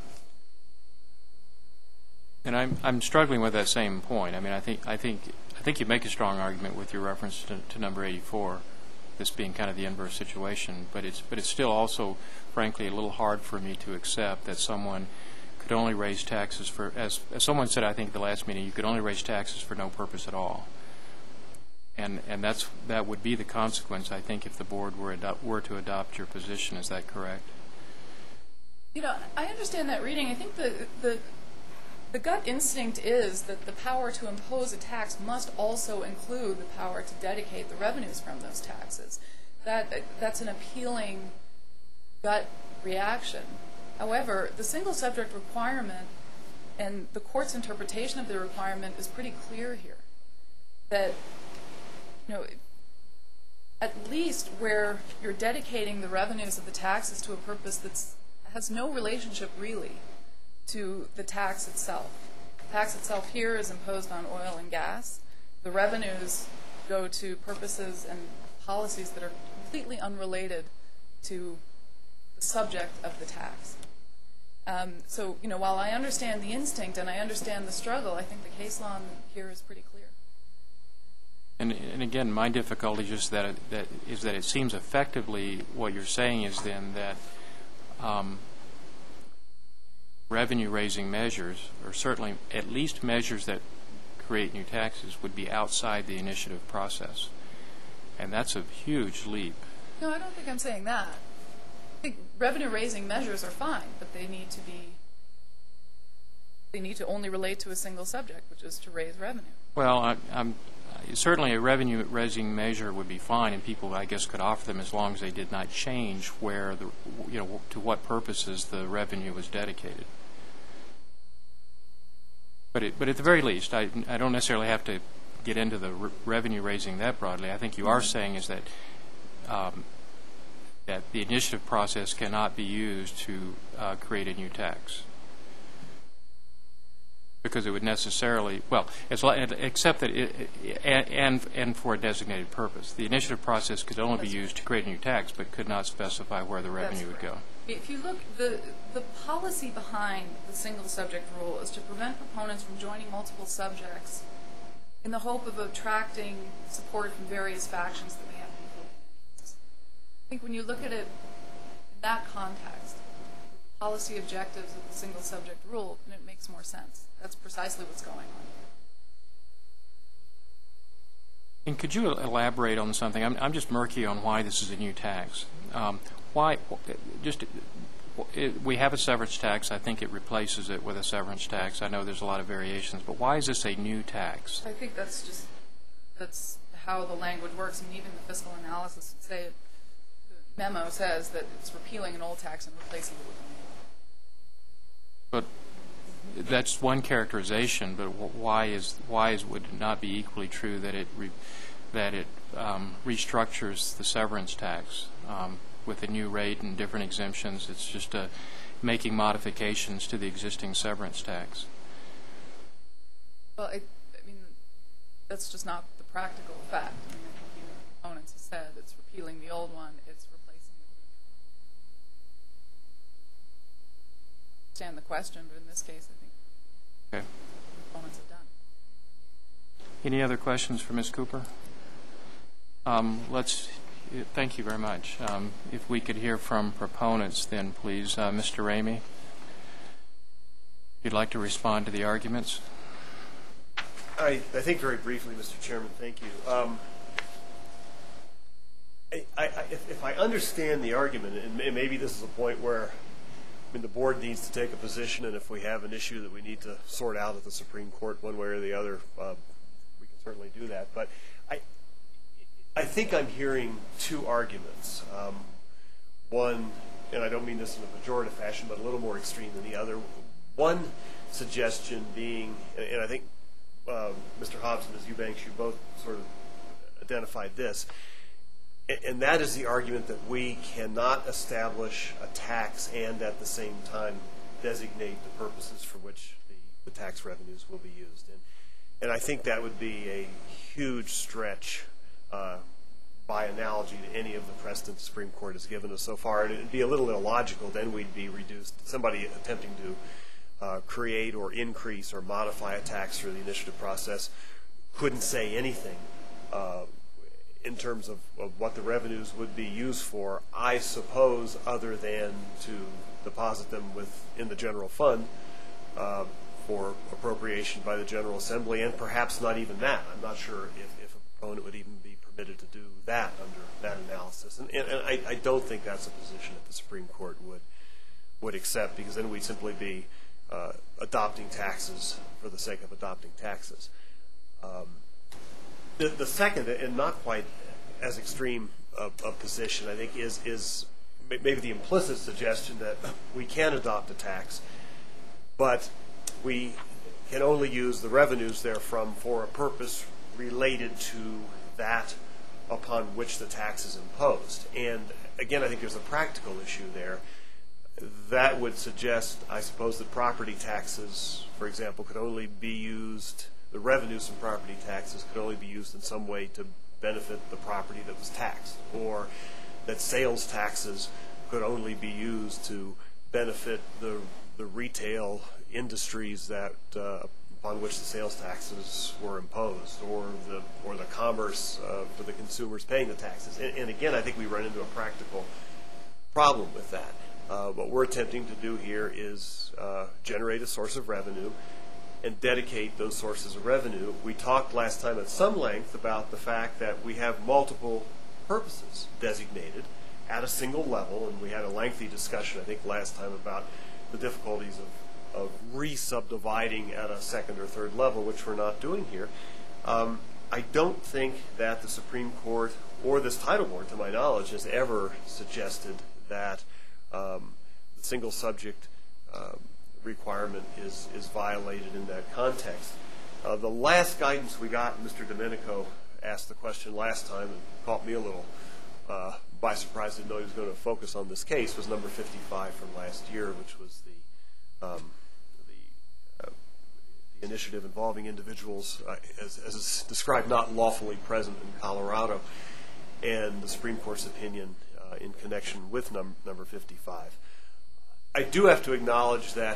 And I'm I'm struggling with that same point. I mean, I think I think I think you make a strong argument with your reference to, to number eighty-four, this being kind of the inverse situation. But it's but it's still also, frankly, a little hard for me to accept that someone could only raise taxes for, as as someone said, I think at the last meeting, you could only raise taxes for no purpose at all. And and that's that would be the consequence, I think, if the board were adopt, were to adopt your position. Is that correct? You know, I understand that reading. I think the the the gut instinct is that the power to impose a tax must also include the power to dedicate the revenues from those taxes. That that's an appealing gut reaction. However, the single subject requirement and the court's interpretation of the requirement is pretty clear here. That, you know, at least where you're dedicating the revenues of the taxes to a purpose that has no relationship really to the tax itself. The tax itself here is imposed on oil and gas. The revenues go to purposes and policies that are completely unrelated to the subject of the tax. Um, so, you know, while I understand the instinct and I understand the struggle, I think the case law here is pretty clear. And, and again, my difficulty is just that, it, that is that it seems effectively what you're saying is then that um, revenue-raising measures, or certainly at least measures that create new taxes, would be outside the initiative process. And that's a huge leap. No, I don't think I'm saying that. I think revenue-raising measures are fine, but they need to be, they need to only relate to a single subject, which is to raise revenue. Well, I, I'm certainly a revenue-raising measure would be fine, and people, I guess, could offer them as long as they did not change where the, you know, to what purposes the revenue was dedicated. But it, but at the very least, I, I don't necessarily have to get into the re revenue raising that broadly. I think you are saying is that um, that the initiative process cannot be used to uh, create a new tax, because it would necessarily, well, it's like, except that it, and and for a designated purpose. The initiative process could only be used to create a new tax, but could not specify where the revenue would go. If you look, the, the policy behind the single subject rule is to prevent proponents from joining multiple subjects in the hope of attracting support from various factions that may have conflicting interests. I think when you look at it in that context, the policy objectives of the single subject rule, then it makes more sense. That's precisely what's going on. And could you elaborate on something? I'm, I'm just murky on why this is a new tax. Um, why, just, it, we have a severance tax. I think it replaces it with a severance tax. I know there's a lot of variations, but why is this a new tax? I think that's just, that's how the language works. I mean, even the fiscal analysis would say, it, the memo says that it's repealing an old tax and replacing it with a new one. But that's one characterization, but why is why is would it not be equally true that it re, that it um, restructures the severance tax um, with a new rate and different exemptions? It's just uh, making modifications to the existing severance tax. Well, I, I mean, that's just not the practical effect. I mean, I think even the opponents have said it's repealing the old one, it's replacing it. I understand the question, but in this case, I think Okay. the opponents have done. Any other questions for Miz Cooper? Um, let's. Thank you very much. Um, if we could hear from proponents, then please, uh, Mister Ramey, if you'd like to respond to the arguments. I, I think very briefly, Mister Chairman. Thank you. Um, I, I, if, if I understand the argument, and maybe this is a point where I mean, the board needs to take a position, and if we have an issue that we need to sort out at the Supreme Court one way or the other, um, we can certainly do that. But I, I think I'm hearing two arguments. Um, one, and I don't mean this in a pejorative fashion, but a little more extreme than the other. One suggestion being, and I think um, Mister Hobbs and Miz Eubanks, you both sort of identified this, and that is the argument that we cannot establish a tax and at the same time designate the purposes for which the, the tax revenues will be used. And, and I think that would be a huge stretch uh, by analogy to any of the precedent the Supreme Court has given us so far. And it would be a little illogical. Then we'd be reduced, somebody attempting to uh, create or increase or modify a tax through the initiative process couldn't say anything uh, in terms of, of what the revenues would be used for, I suppose, other than to deposit them within the general fund uh, for appropriation by the General Assembly, and perhaps not even that. I'm not sure if, if a proponent would even be permitted to do that under that analysis. And, and, and I, I don't think that's a position that the Supreme Court would would accept, because then we'd simply be uh, adopting taxes for the sake of adopting taxes. Um, The, the second, and not quite as extreme a, a position, I think, is, is maybe the implicit suggestion that we can adopt a tax, but we can only use the revenues therefrom for a purpose related to that upon which the tax is imposed. And again, I think there's a practical issue there. That would suggest, I suppose, that property taxes, for example, could only be used, the revenues from property taxes could only be used in some way to benefit the property that was taxed, or that sales taxes could only be used to benefit the, the retail industries that uh, upon which the sales taxes were imposed, or the, or the commerce uh, for the consumers paying the taxes. And, and again, I think we run into a practical problem with that. Uh, what we're attempting to do here is uh, generate a source of revenue and dedicate those sources of revenue. We talked last time at some length about the fact that we have multiple purposes designated at a single level, and we had a lengthy discussion, I think, last time about the difficulties of, of re-subdividing at a second or third level, which we're not doing here. Um, I don't think that the Supreme Court or this title board, to my knowledge, has ever suggested that um, the single subject um, requirement is, is violated in that context. Uh, the last guidance we got, Mister Domenico asked the question last time and caught me a little uh, by surprise. Didn't know he was going to focus on this case. Was number fifty-five from last year, which was the um, the, uh, the initiative involving individuals, uh, as, as is described, not lawfully present in Colorado, and the Supreme Court's opinion uh, in connection with num number fifty-five. I do have to acknowledge that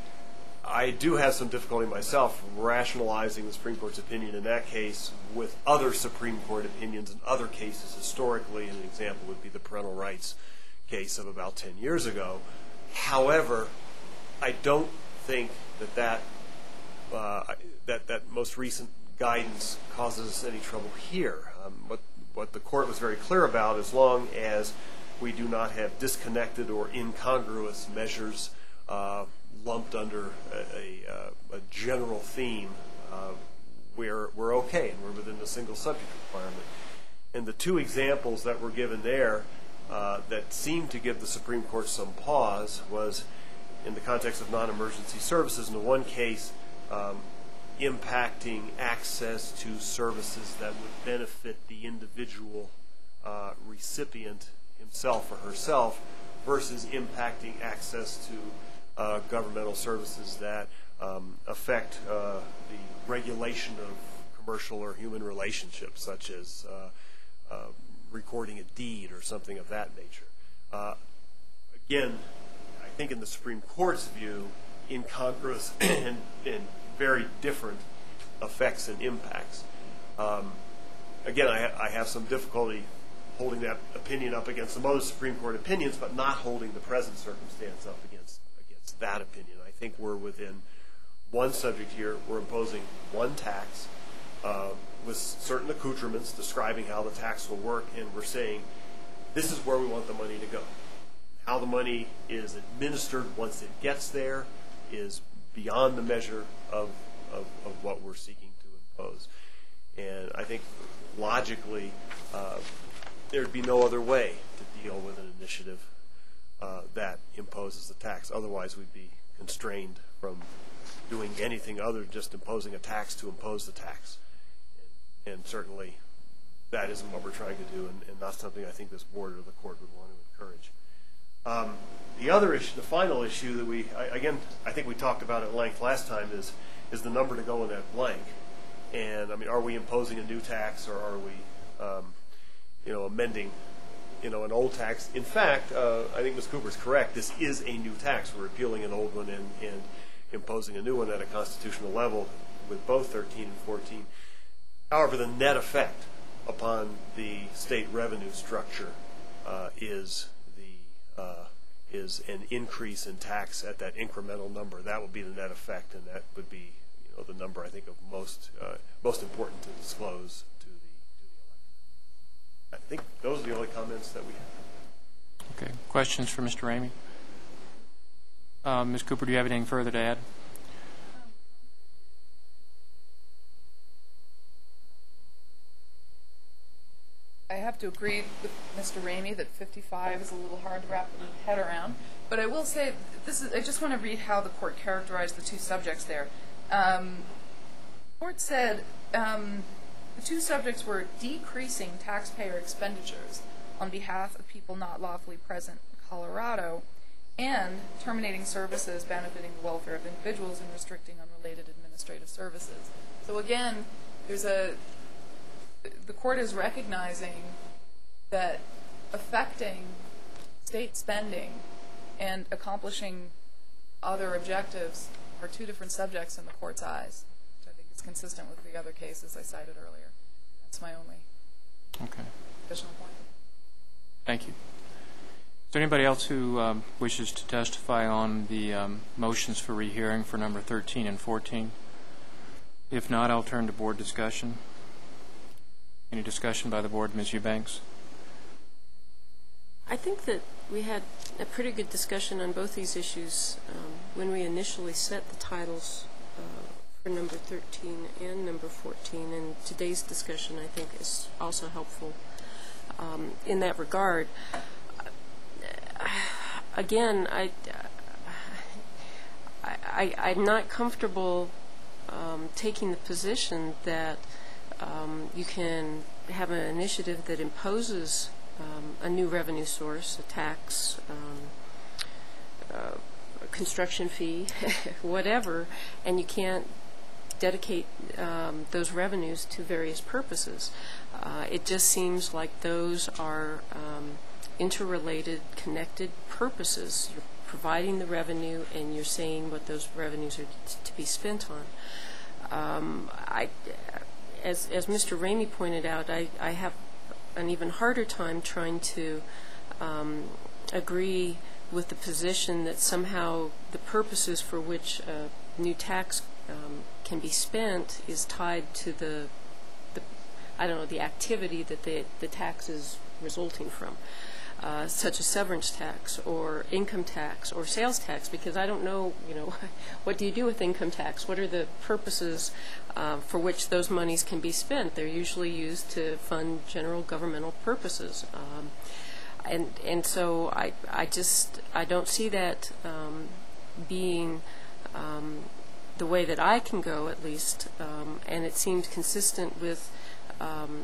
I do have some difficulty myself rationalizing the Supreme Court's opinion in that case with other Supreme Court opinions in other cases historically. An example would be the parental rights case of about ten years ago. However, I don't think that that, uh, that, that most recent guidance causes us any trouble here. Um, what, what the Court was very clear about, as long as we do not have disconnected or incongruous measures uh, lumped under a, a, a general theme, uh, we're, we're okay, and we're within the single subject requirement. And the two examples that were given there uh, that seemed to give the Supreme Court some pause was in the context of non-emergency services. In the one case, um, impacting access to services that would benefit the individual uh, recipient himself or herself versus impacting access to Uh, governmental services that um, affect uh, the regulation of commercial or human relationships, such as uh, uh, recording a deed or something of that nature. Uh, again, I think in the Supreme Court's view, incongruous and, and very different effects and impacts. Um, again, I, ha I have some difficulty holding that opinion up against some other Supreme Court opinions, but not holding the present circumstance up against that opinion. I think we're within one subject here. We're imposing one tax uh, with certain accoutrements describing how the tax will work, and we're saying this is where we want the money to go. How the money is administered once it gets there is beyond the measure of, of, of what we're seeking to impose. And I think logically uh, there'd be no other way to deal with an initiative Uh, that imposes the tax. Otherwise, we'd be constrained from doing anything other than just imposing a tax to impose the tax. And, and certainly, that isn't what we're trying to do, and, and not something I think this board or the court would want to encourage. Um, the other issue, the final issue that we, I, again, I think we talked about at length last time, is is the number to go in that blank. And I mean, are we imposing a new tax, or are we, um, you know, amending? You know, an old tax. In fact, uh, I think Miz Cooper's correct. This is a new tax. We're repealing an old one and, and imposing a new one at a constitutional level with both thirteen and fourteen. However, the net effect upon the state revenue structure uh, is the uh, is an increase in tax at that incremental number. That would be the net effect, and that would be, you know, the number I think of most uh, most important to disclose. I think those are the only comments that we have. Okay. Questions for Mister Ramey? Uh, Miz Cooper, do you have anything further to add? I have to agree with Mister Ramey that fifty-five is a little hard to wrap my head around. But I will say, this is, I just want to read how the court characterized the two subjects there. Um, the court said, um, the two subjects were decreasing taxpayer expenditures on behalf of people not lawfully present in Colorado and terminating services benefiting the welfare of individuals and restricting unrelated administrative services. So again, there's a, the court is recognizing that affecting state spending and accomplishing other objectives are two different subjects in the court's eyes, which I think is consistent with the other cases I cited earlier. That's my only Okay. additional point. Thank you. Is there anybody else who um, wishes to testify on the um, motions for rehearing for number thirteen and fourteen? If not, I'll turn to board discussion. Any discussion by the board, Miz Eubanks? I think that we had a pretty good discussion on both these issues um, when we initially set the titles uh, for number thirteen and number fourteen, and today's discussion, I think, is also helpful um, in that regard. Again, I, I, I, I'm not comfortable um, um, taking the position that um, you can have an initiative that imposes um, a new revenue source, a tax, um, uh, a construction fee, whatever, and you can't dedicate um, those revenues to various purposes. Uh, it just seems like those are um, interrelated, connected purposes. You're providing the revenue and you're saying what those revenues are t- to be spent on. Um, I, as, as Mister Ramey pointed out, I, I have an even harder time trying to um, agree with the position that somehow the purposes for which a new tax um, can be spent is tied to the, the, I don't know, the activity that the, the tax is resulting from, uh, such as severance tax or income tax or sales tax, because I don't know, you know, what do you do with income tax? What are the purposes uh, for which those monies can be spent? They're usually used to fund general governmental purposes. Um, and and so I, I just, I don't see that um, being um, the way that I can go, at least, um, and it seems consistent with um,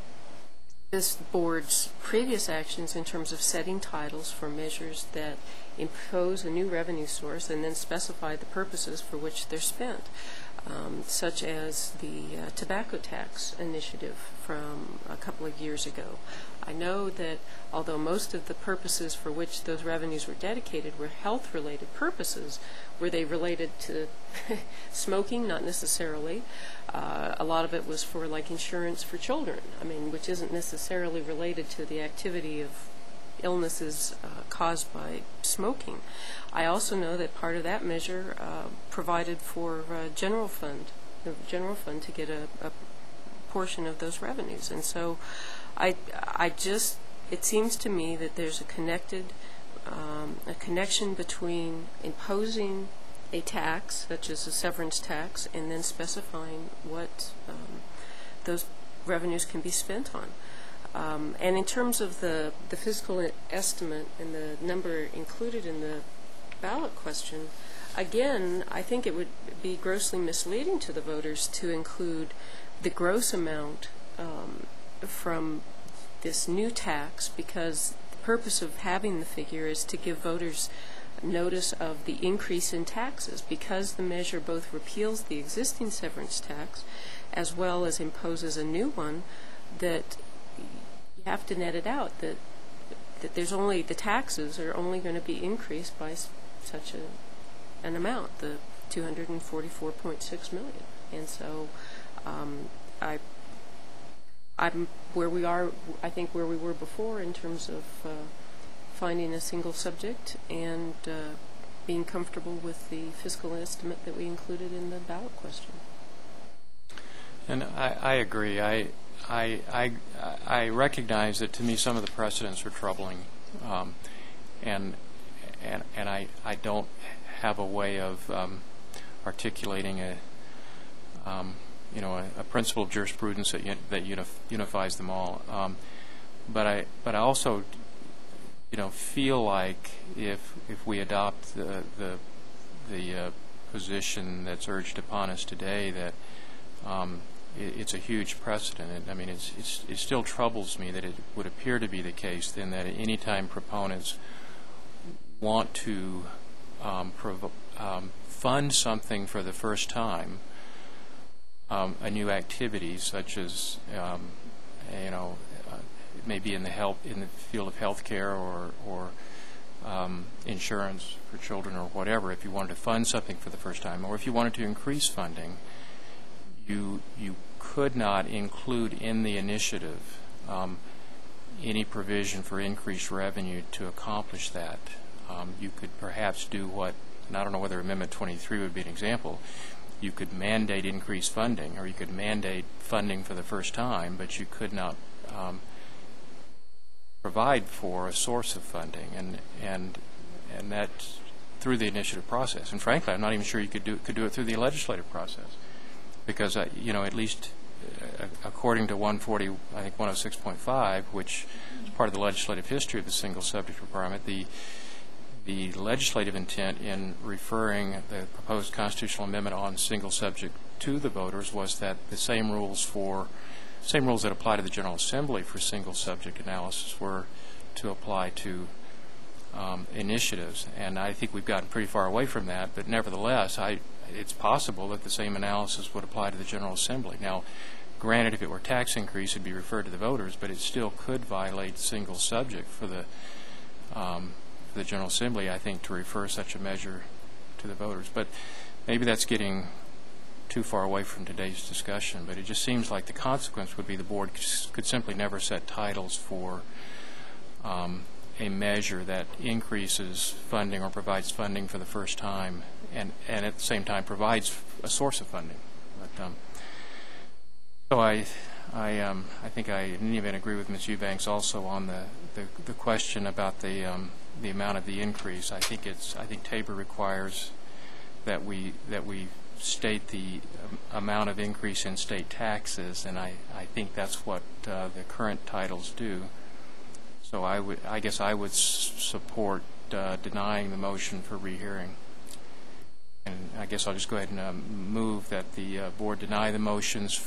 this board's previous actions in terms of setting titles for measures that impose a new revenue source and then specify the purposes for which they're spent, um, such as the uh, tobacco tax initiative from a couple of years ago. I know that although most of the purposes for which those revenues were dedicated were health-related purposes, were they related to smoking? Not necessarily. Uh, a lot of it was for, like, insurance for children, I mean, which isn't necessarily related to the activity of illnesses uh, caused by smoking. I also know that part of that measure uh, provided for uh, general fund, the general fund to get a, a portion of those revenues. And so I, I just, it seems to me that there's a connected, um, a connection between imposing a tax, such as a severance tax, and then specifying what um, those revenues can be spent on. Um, and in terms of the, the fiscal estimate and the number included in the ballot question, again, I think it would be grossly misleading to the voters to include the gross amount um, from this new tax, because the purpose of having the figure is to give voters notice of the increase in taxes, because the measure both repeals the existing severance tax as well as imposes a new one, that you have to net it out, that that there's only, the taxes are only going to be increased by s- such a, an amount, the two hundred forty-four point six million. And so um, I I'm where we are, I think, where we were before in terms of uh, finding a single subject and uh, being comfortable with the fiscal estimate that we included in the ballot question. And I, I agree. I, I, I, I recognize that, to me, some of the precedents are troubling, um, and and and I, I don't have a way of um, articulating a um, you know a, a principle of jurisprudence that un, that unif, unifies them all. Um, but I but I also you know feel like if if we adopt the the the uh, position that's urged upon us today, that um, it's a huge precedent. I mean, it's, it's, it still troubles me that it would appear to be the case then that at any time proponents want to um, prov- um, fund something for the first time, um, a new activity such as, um, you know, uh, maybe in the health in the field of healthcare or or um, insurance for children or whatever. If you wanted to fund something for the first time, or if you wanted to increase funding, you you could not include in the initiative um, any provision for increased revenue to accomplish that. Um, you could perhaps do what, and I don't know whether Amendment twenty-three would be an example, you could mandate increased funding, or you could mandate funding for the first time, but you could not um, provide for a source of funding, and and and that's through the initiative process. And frankly, I'm not even sure you could do could do it through the legislative process. Because, uh, you know, at least uh, according to one forty, I think one oh six point five, which is part of the legislative history of the single subject requirement, the the legislative intent in referring the proposed constitutional amendment on single subject to the voters was that the same rules for, same rules that apply to the General Assembly for single subject analysis were to apply to um, initiatives. And I think we've gotten pretty far away from that, but nevertheless, I, it's possible that the same analysis would apply to the General Assembly. Now, granted, if it were tax increase, it would be referred to the voters, but it still could violate single subject for the, um, for the General Assembly, I think, to refer such a measure to the voters. But maybe that's getting too far away from today's discussion, but it just seems like the consequence would be the board could simply never set titles for um, a measure that increases funding or provides funding for the first time, and, and at the same time provides a source of funding. But, um, so I, I, um, I think I, in any event, agree with Miz Eubanks also on the, the, the question about the, um, the amount of the increase. I think it's, I think Tabor requires that we that we state the um, amount of increase in state taxes, and I, I think that's what uh, the current titles do. So I would, I guess I would s support uh, denying the motion for rehearing. And I guess I'll just go ahead and um, move that the uh, board deny the motions.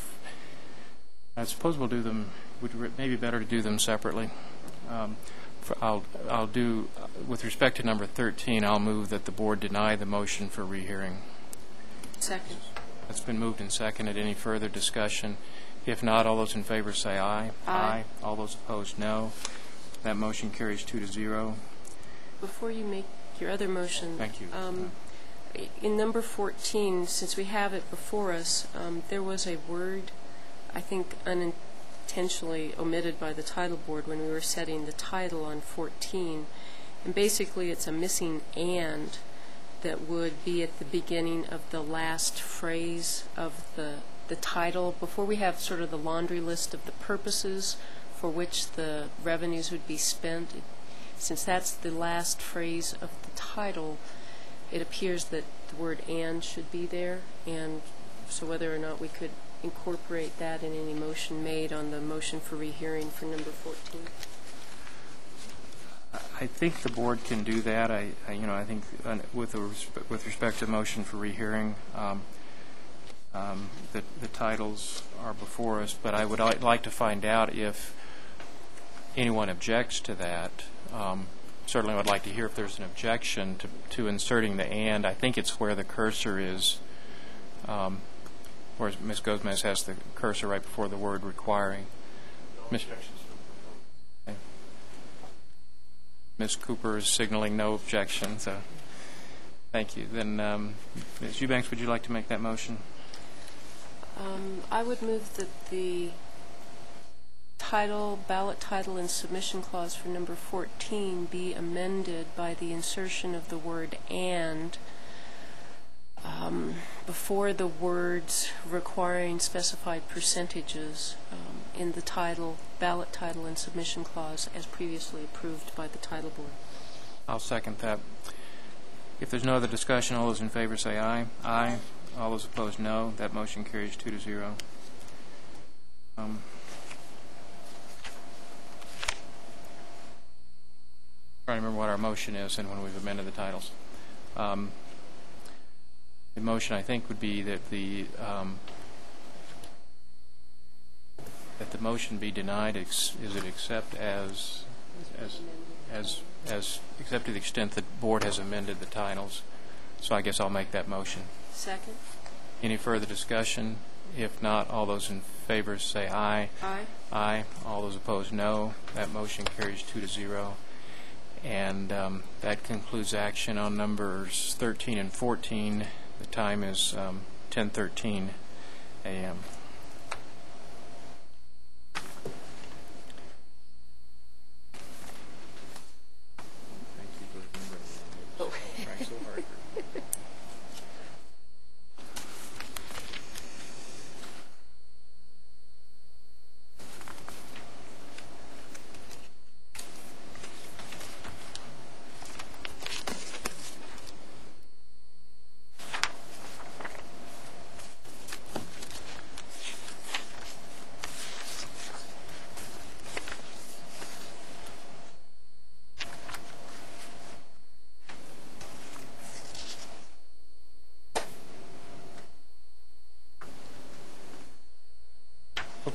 I suppose we'll do them, would it maybe better to do them separately. Um, for, I'll, I'll do, uh, with respect to number thirteen, I'll move that the board deny the motion for rehearing. Second. That's been moved and seconded. Any further discussion? If not, all those in favor say aye. Aye. Aye. All those opposed, no. That motion carries two to zero. Before you make your other motion, Thank you. Um, in number fourteen, since we have it before us, um, there was a word, I think unintentionally omitted by the title board when we were setting the title on fourteen. And basically it's a missing and that would be at the beginning of the last phrase of the, the title. Before we have sort of the laundry list of the purposes for which the revenues would be spent, it, since that's the last phrase of the title, it appears that the word and should be there. And so whether or not we could incorporate that in any motion made on the motion for rehearing for number fourteen. I think the board can do that. I, I you know, I think uh, with the resp with respect to motion for rehearing, um, um, the, the titles are before us. But I would li like to find out if anyone objects to that. Um, certainly, would like to hear if there's an objection to, to inserting the and. I think it's where the cursor is. Um, where Miz Gomez has the cursor right before the word requiring. Miz Miz Cooper is signaling no objection, so thank you. Then, um, Miz Eubanks, would you like to make that motion? Um, I would move that the title, ballot title, and submission clause for number fourteen be amended by the insertion of the word and um, before the words requiring specified percentages um, in the title, ballot title, and submission clause as previously approved by the title board. I'll second that. If there's no other discussion, all those in favor say aye. Aye. All those opposed, no. That motion carries two to zero. Um, trying to remember what our motion is and when we've amended the titles. Um, the motion, I think, would be that the um, that the motion be denied. Ex is it accept as as as as except to the extent that the board has amended the titles? So I guess I'll make that motion. Second. Any further discussion? If not, all those in favor say aye. Aye. Aye. All those opposed, no. That motion carries two to zero. And um, that concludes action on numbers thirteen and fourteen. The time is um, ten thirteen a m Oh. Trying so hard.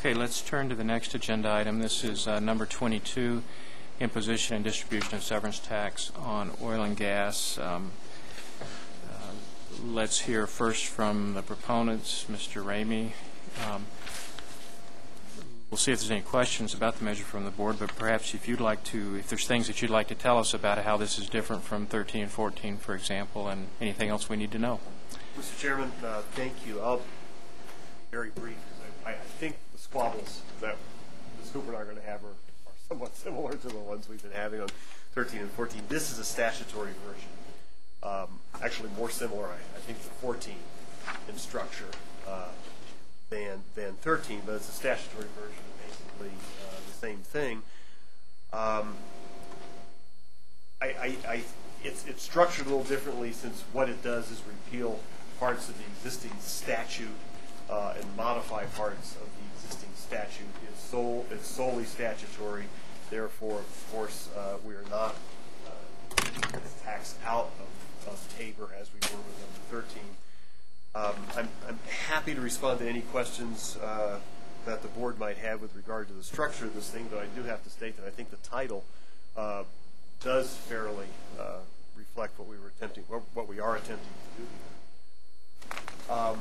Okay, let's turn to the next agenda item. This is uh, number twenty-two, imposition and distribution of severance tax on oil and gas. Um, uh, let's hear first from the proponents, Mister Ramey. Um, we'll see if there's any questions about the measure from the board, but perhaps if you'd like to, if there's things that you'd like to tell us about how this is different from thirteen and fourteen, for example, and anything else we need to know. Mister Chairman, uh, thank you. I'll be very brief because I, I think the squabbles that Miz Cooper and I are going to have are, are somewhat similar to the ones we've been having on thirteen and fourteen. This is a statutory version. Um, actually more similar, I, I think, to fourteen in structure uh, than, than thirteen, but it's a statutory version of basically uh, the same thing. Um, I, I, I, it's, it's structured a little differently since what it does is repeal parts of the existing statute uh, and modify parts of the existing statute. It's, sole, it's solely statutory. Therefore, of course, uh, we are not uh, taxed out of, of Tabor as we were with number thirteen. Um, I'm, I'm happy to respond to any questions uh, that the board might have with regard to the structure of this thing, but I do have to state that I think the title uh, does fairly uh, reflect what we were attempting, what, what we are attempting to do here. Um,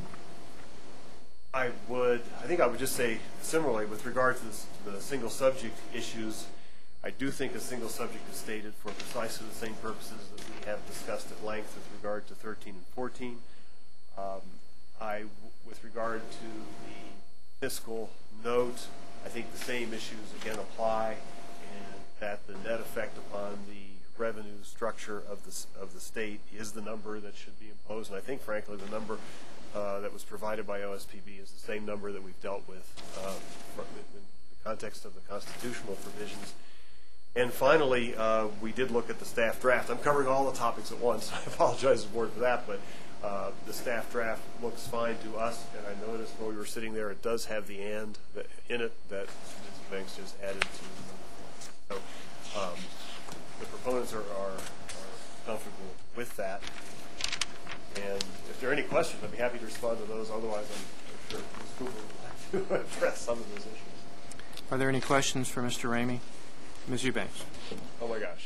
I would, I think I would just say similarly with regard to this, the single subject issues, I do think a single subject is stated for precisely the same purposes that we have discussed at length with regard to thirteen and fourteen. Um, I, with regard to the fiscal note, I think the same issues again apply, and that the net effect upon the revenue structure of the of the state is the number that should be imposed. And I think, frankly, the number uh, that was provided by O S P B is the same number that we've dealt with uh, in the context of the constitutional provisions. And finally, uh, we did look at the staff draft. I'm covering all the topics at once. I apologize to the board for that, but uh, the staff draft looks fine to us. And I noticed while we were sitting there, it does have the "and" that, in it that Miz Banks just added to. So um, the proponents are, are, are comfortable with that. And if there are any questions, I'd be happy to respond to those. Otherwise, I'm sure Miz Cooper would like to address some of those issues. Are there any questions for Mister Ramey? Miz Eubanks. Oh my gosh.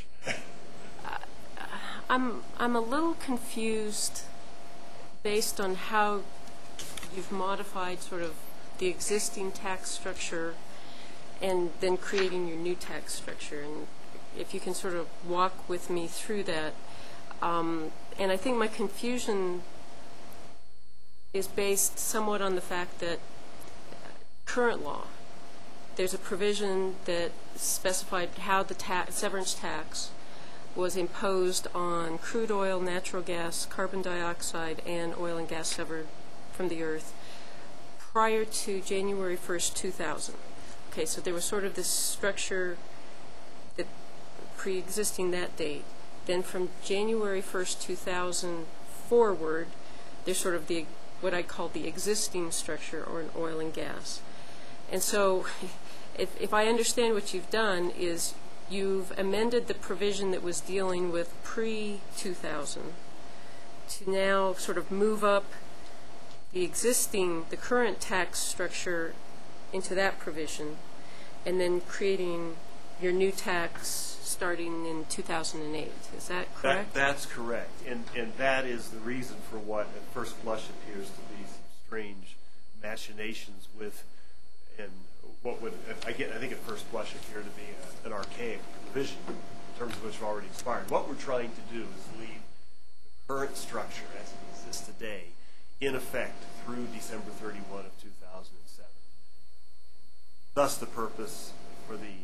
I'm I'm a little confused based on how you've modified sort of the existing tax structure and then creating your new tax structure. And if you can sort of walk with me through that. Um, and I think my confusion is based somewhat on the fact that current law, there's a provision that specified how the ta- severance tax was imposed on crude oil, natural gas, carbon dioxide, and oil and gas severed from the earth prior to January first, two thousand. Okay, so there was sort of this structure that pre-existing that date. Then from January first, two thousand forward, there's sort of the what I call the existing structure or an oil and gas. And so if, if I understand what you've done is you've amended the provision that was dealing with pre two thousand to now sort of move up the existing, the current tax structure into that provision, and then creating your new tax starting in two thousand eight. Is that correct? That, that's correct. And, and that is the reason for what at first blush appears to be some strange machinations with, and what would, I, get, I think at first blush appear to be a, an archaic provision in terms of which have already expired. What we're trying to do is leave the current structure as it exists today in effect through December thirty-first of two thousand seven. Thus the purpose for the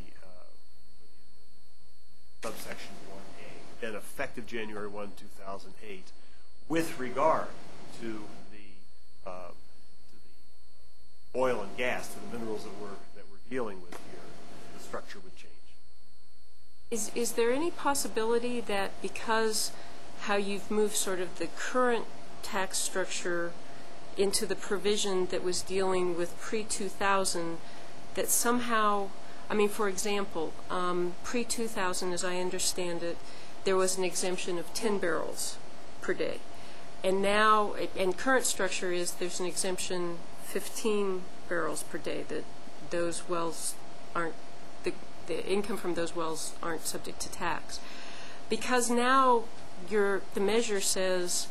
subsection one A, then effective January first, two thousand eight, with regard to the, uh, to the oil and gas, to the minerals that we're, that we're dealing with here, the structure would change. Is, is there any possibility that because how you've moved sort of the current tax structure into the provision that was dealing with pre two thousand, that somehow, I mean, for example, um, pre two thousand, as I understand it, there was an exemption of ten barrels per day. And now, and current structure is there's an exemption fifteen barrels per day, that those wells aren't, the, the income from those wells aren't subject to tax. Because now your, the measure says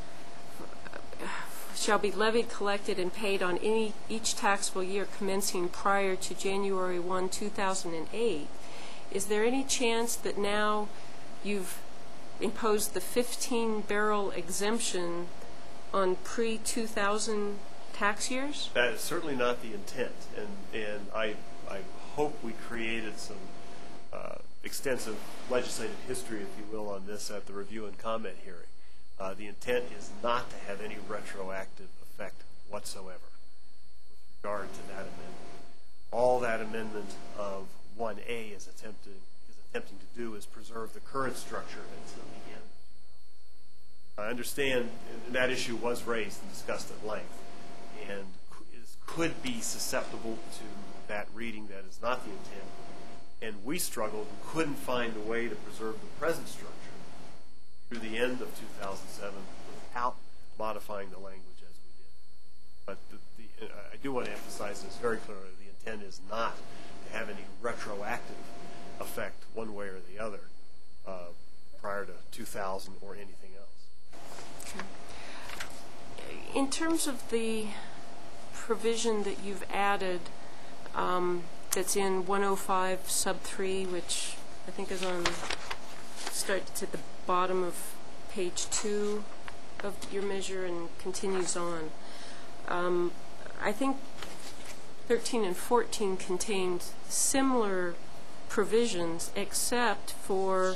shall be levied, collected, and paid on any each taxable year commencing prior to January first, two thousand eight, is there any chance that now you've imposed the fifteen barrel exemption on pre two thousand tax years? That is certainly not the intent, and, and I, I hope we created some uh, extensive legislative history, if you will, on this at the review and comment hearing. Uh, the intent is not to have any retroactive effect whatsoever with regard to that amendment. All that amendment of one A is attempting, is attempting to do is preserve the current structure until the end. I understand that issue was raised and discussed at length, and is, could be susceptible to that reading that is not the intent. And we struggled and couldn't find a way to preserve the present structure through the end of two thousand seven without modifying the language as we did. But the, the, uh, I do want to emphasize this very clearly. The intent is not to have any retroactive effect one way or the other uh, prior to two thousand or anything else. Okay. In terms of the provision that you've added um, that's in one oh five sub three, which I think is on, starts at the bottom of page two of your measure and continues on. Um, I think thirteen and fourteen contained similar provisions except for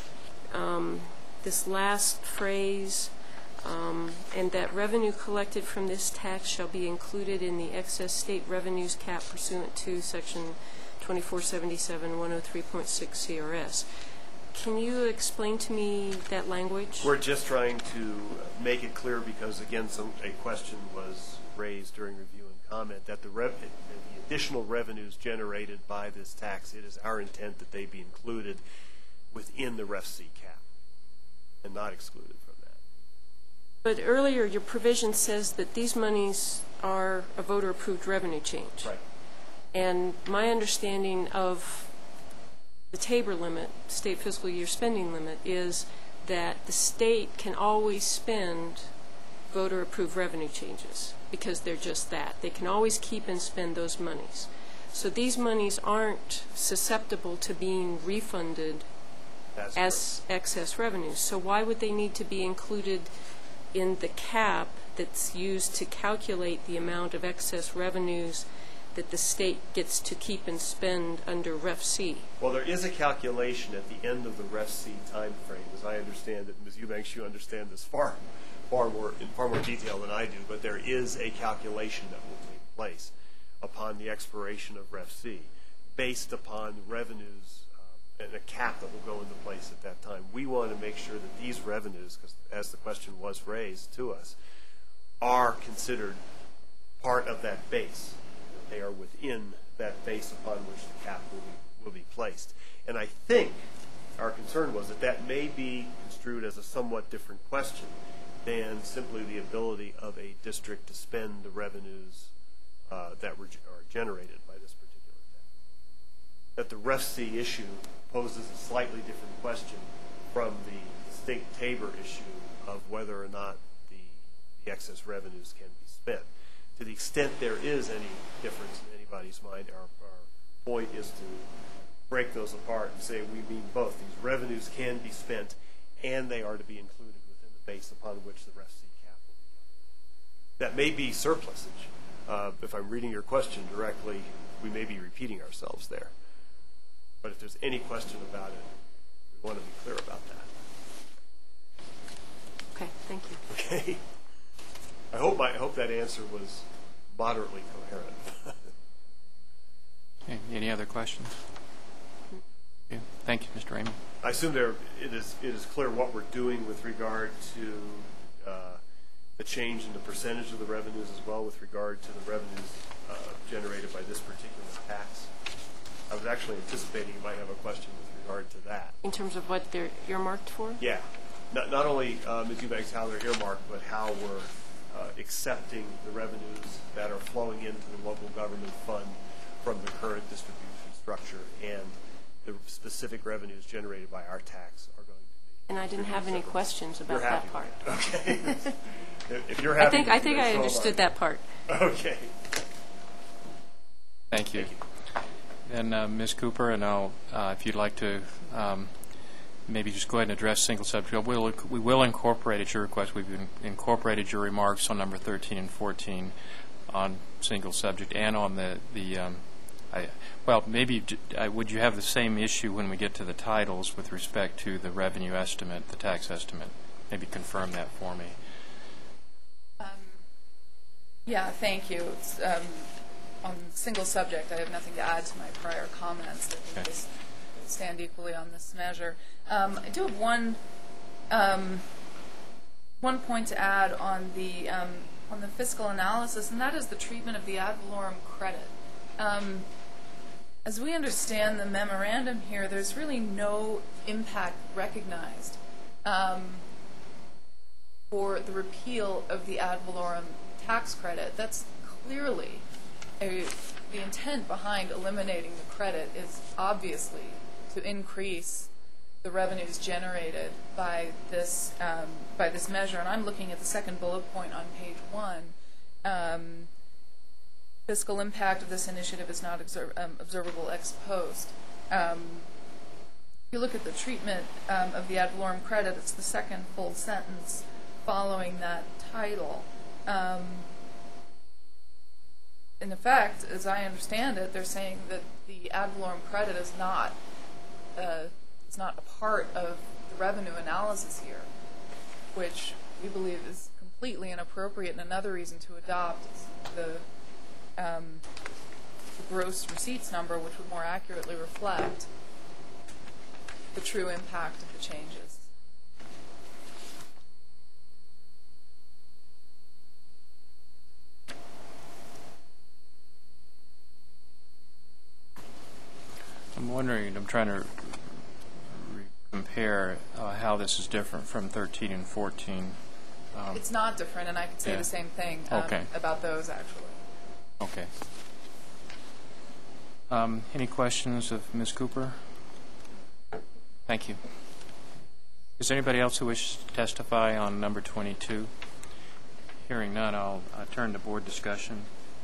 um, this last phrase, um, and that revenue collected from this tax shall be included in the excess state revenues cap pursuant to section twenty-four seventy-seven one oh three point six C R S. Can you explain to me that language? We're just trying to make it clear because, again, some, a question was raised during review and comment that the, rev, the additional revenues generated by this tax, it is our intent that they be included within the R E F C cap and not excluded from that. But earlier your provision says that these monies are a voter-approved revenue change. Right. And my understanding of the Tabor limit, state fiscal year spending limit, is that the state can always spend voter-approved revenue changes because they're just that. They can always keep and spend those monies. So these monies aren't susceptible to being refunded That's as correct. excess revenues. So why would they need to be included in the cap that's used to calculate the amount of excess revenues that the state gets to keep and spend under R E F C? Well, there is a calculation at the end of the R E F C time frame, as I understand it. Miz Eubanks, you understand this far, far more in far more detail than I do. But there is a calculation that will take place upon the expiration of R E F C, based upon revenues uh, and a cap that will go into place at that time. We want to make sure that these revenues, because as the question was raised to us, are considered part of that base. They are within that base upon which the cap will be, will be placed. And I think our concern was that that may be construed as a somewhat different question than simply the ability of a district to spend the revenues uh, that were, are generated by this particular tax. That the R E F C issue poses a slightly different question from the distinct Tabor issue of whether or not the, the excess revenues can be spent. To the extent there is any difference in anybody's mind, our, our point is to break those apart and say we mean both. These revenues can be spent and they are to be included within the base upon which the R E F C cap will be. That may be surplusage. Uh, if I'm reading your question directly, we may be repeating ourselves there. But if there's any question about it, we want to be clear about that. Okay, thank you. Okay. I hope my, I hope that answer was moderately coherent. Okay, any other questions? Okay, thank you, Mister Raymond. I assume there it is it is clear what we're doing with regard to uh, the change in the percentage of the revenues as well with regard to the revenues uh, generated by this particular tax. I was actually anticipating you might have a question with regard to that. In terms of what they're earmarked for? Yeah. Not, not only, uh, Miz Eubanks, how they're earmarked, but how we're uh, accepting the revenues that are flowing into the local government fund from the current distribution structure, and the specific revenues generated by our tax are going to be. And I didn't have any questions about You're happy that part. with it. Okay. If you're happy, I think I with think it, I so am understood that part. Okay. Thank you. Thank you. And uh, Miz Cooper, and I'll, uh, if you'd like to um, maybe just go ahead and address single subject. We'll, we will incorporate at your request. We've in, incorporated your remarks on number thirteen and fourteen on single subject and on the the. Um, I, well, maybe uh, would you have the same issue when we get to the titles with respect to the revenue estimate, the tax estimate? Maybe confirm that for me. Um, yeah, thank you. It's, um, on single subject, I have nothing to add to my prior comments. I think Okay. they stand equally on this measure. Um, I do have one um, one point to add on the um, on the fiscal analysis, and that is the treatment of the ad valorem credit. Um, as we understand the memorandum here, there's really no impact recognized um, for the repeal of the ad valorem tax credit. That's clearly a, the intent behind eliminating the credit is obviously to increase the revenues generated by this um, by this measure. And I'm looking at the second bullet point on page one. Um, fiscal impact of this initiative is not observ um, observable ex post. Um, if you look at the treatment um, of the ad valorem credit, it's the second full sentence following that title. Um, in effect, as I understand it, they're saying that the ad valorem credit is not uh, is not a part of the revenue analysis here, which we believe is completely inappropriate. And another reason to adopt is the, um, the gross receipts number, which would more accurately reflect the true impact of the changes. I'm wondering, I'm trying to re compare uh, how this is different from thirteen and fourteen. Um, It's not different, and I could say yeah. the same thing um, Okay. about those, actually. Okay. Um, any questions of Miz Cooper? Thank you. Is there anybody else who wishes to testify on number twenty-two? Hearing none, I'll uh, turn to board discussion.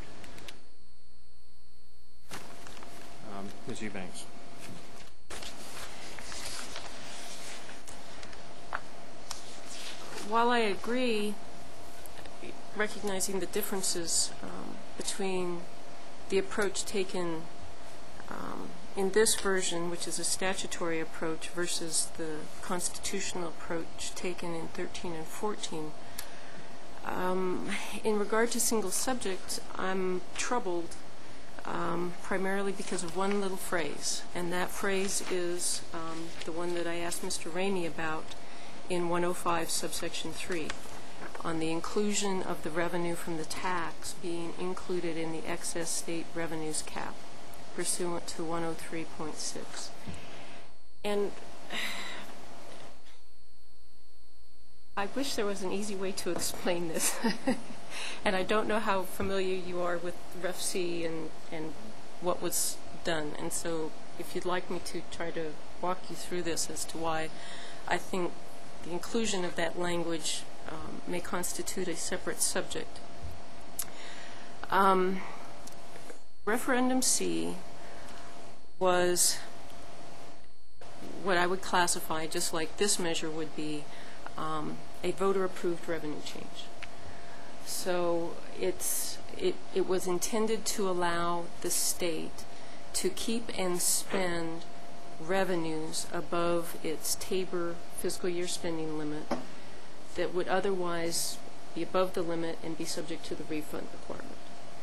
Um, Miz Eubanks. While I agree, recognizing the differences um, between the approach taken um, in this version, which is a statutory approach, versus the constitutional approach taken in thirteen and fourteen, um, in regard to single subject, I'm troubled um, primarily because of one little phrase, and that phrase is um, the one that I asked Mister Ramey about in one oh five subsection three, on the inclusion of the revenue from the tax being included in the excess state revenues cap pursuant to one oh three point six. And I wish there was an easy way to explain this. And I don't know how familiar you are with Ref C and, and what was done. And so if you'd like me to try to walk you through this as to why I think the inclusion of that language um, may constitute a separate subject. Um, Referendum C was what I would classify, just like this measure would be, um, a voter-approved revenue change. So it's, it, it was intended to allow the state to keep and spend revenues above its Tabor fiscal year spending limit that would otherwise be above the limit and be subject to the refund requirement.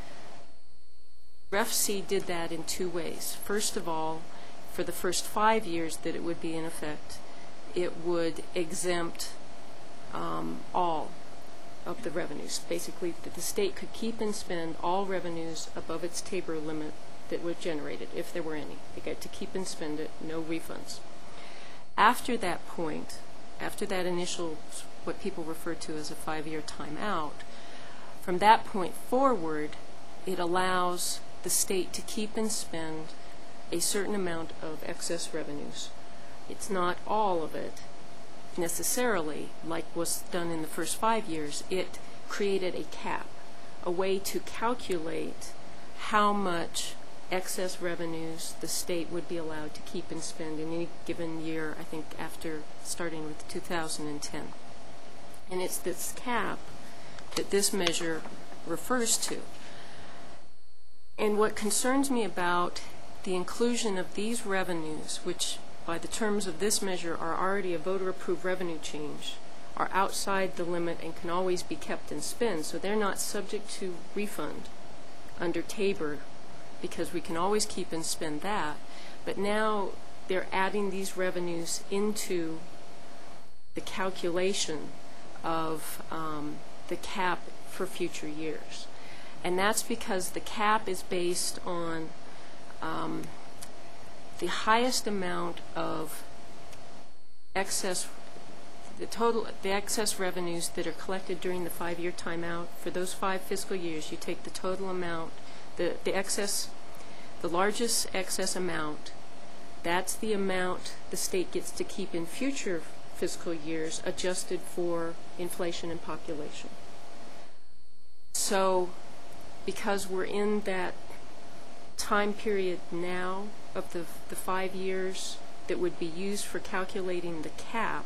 Ref C did that in two ways. First of all, for the first five years that it would be in effect, it would exempt um, all of the revenues. Basically, that the state could keep and spend all revenues above its Tabor limit that were generated, if there were any. They got to keep and spend it, no refunds. After that point, after that initial, what people refer to as a five-year timeout, from that point forward, it allows the state to keep and spend a certain amount of excess revenues. It's not all of it necessarily, like was done in the first five years. It created a cap, a way to calculate how much excess revenues the state would be allowed to keep and spend in any given year, I think after starting with two thousand ten. And it's this cap that this measure refers to. And what concerns me about the inclusion of these revenues, which by the terms of this measure are already a voter-approved revenue change, are outside the limit and can always be kept and spent, so they're not subject to refund under Tabor, because we can always keep and spend that. But now they're adding these revenues into the calculation of um, the cap for future years. And that's because the cap is based on um, the highest amount of excess, the total, the excess revenues that are collected during the five-year timeout. For those five fiscal years, you take the total amount, the, the excess, the largest excess amount, that's the amount the state gets to keep in future fiscal years adjusted for inflation and population. So because we're in that time period now of the, the five years that would be used for calculating the cap,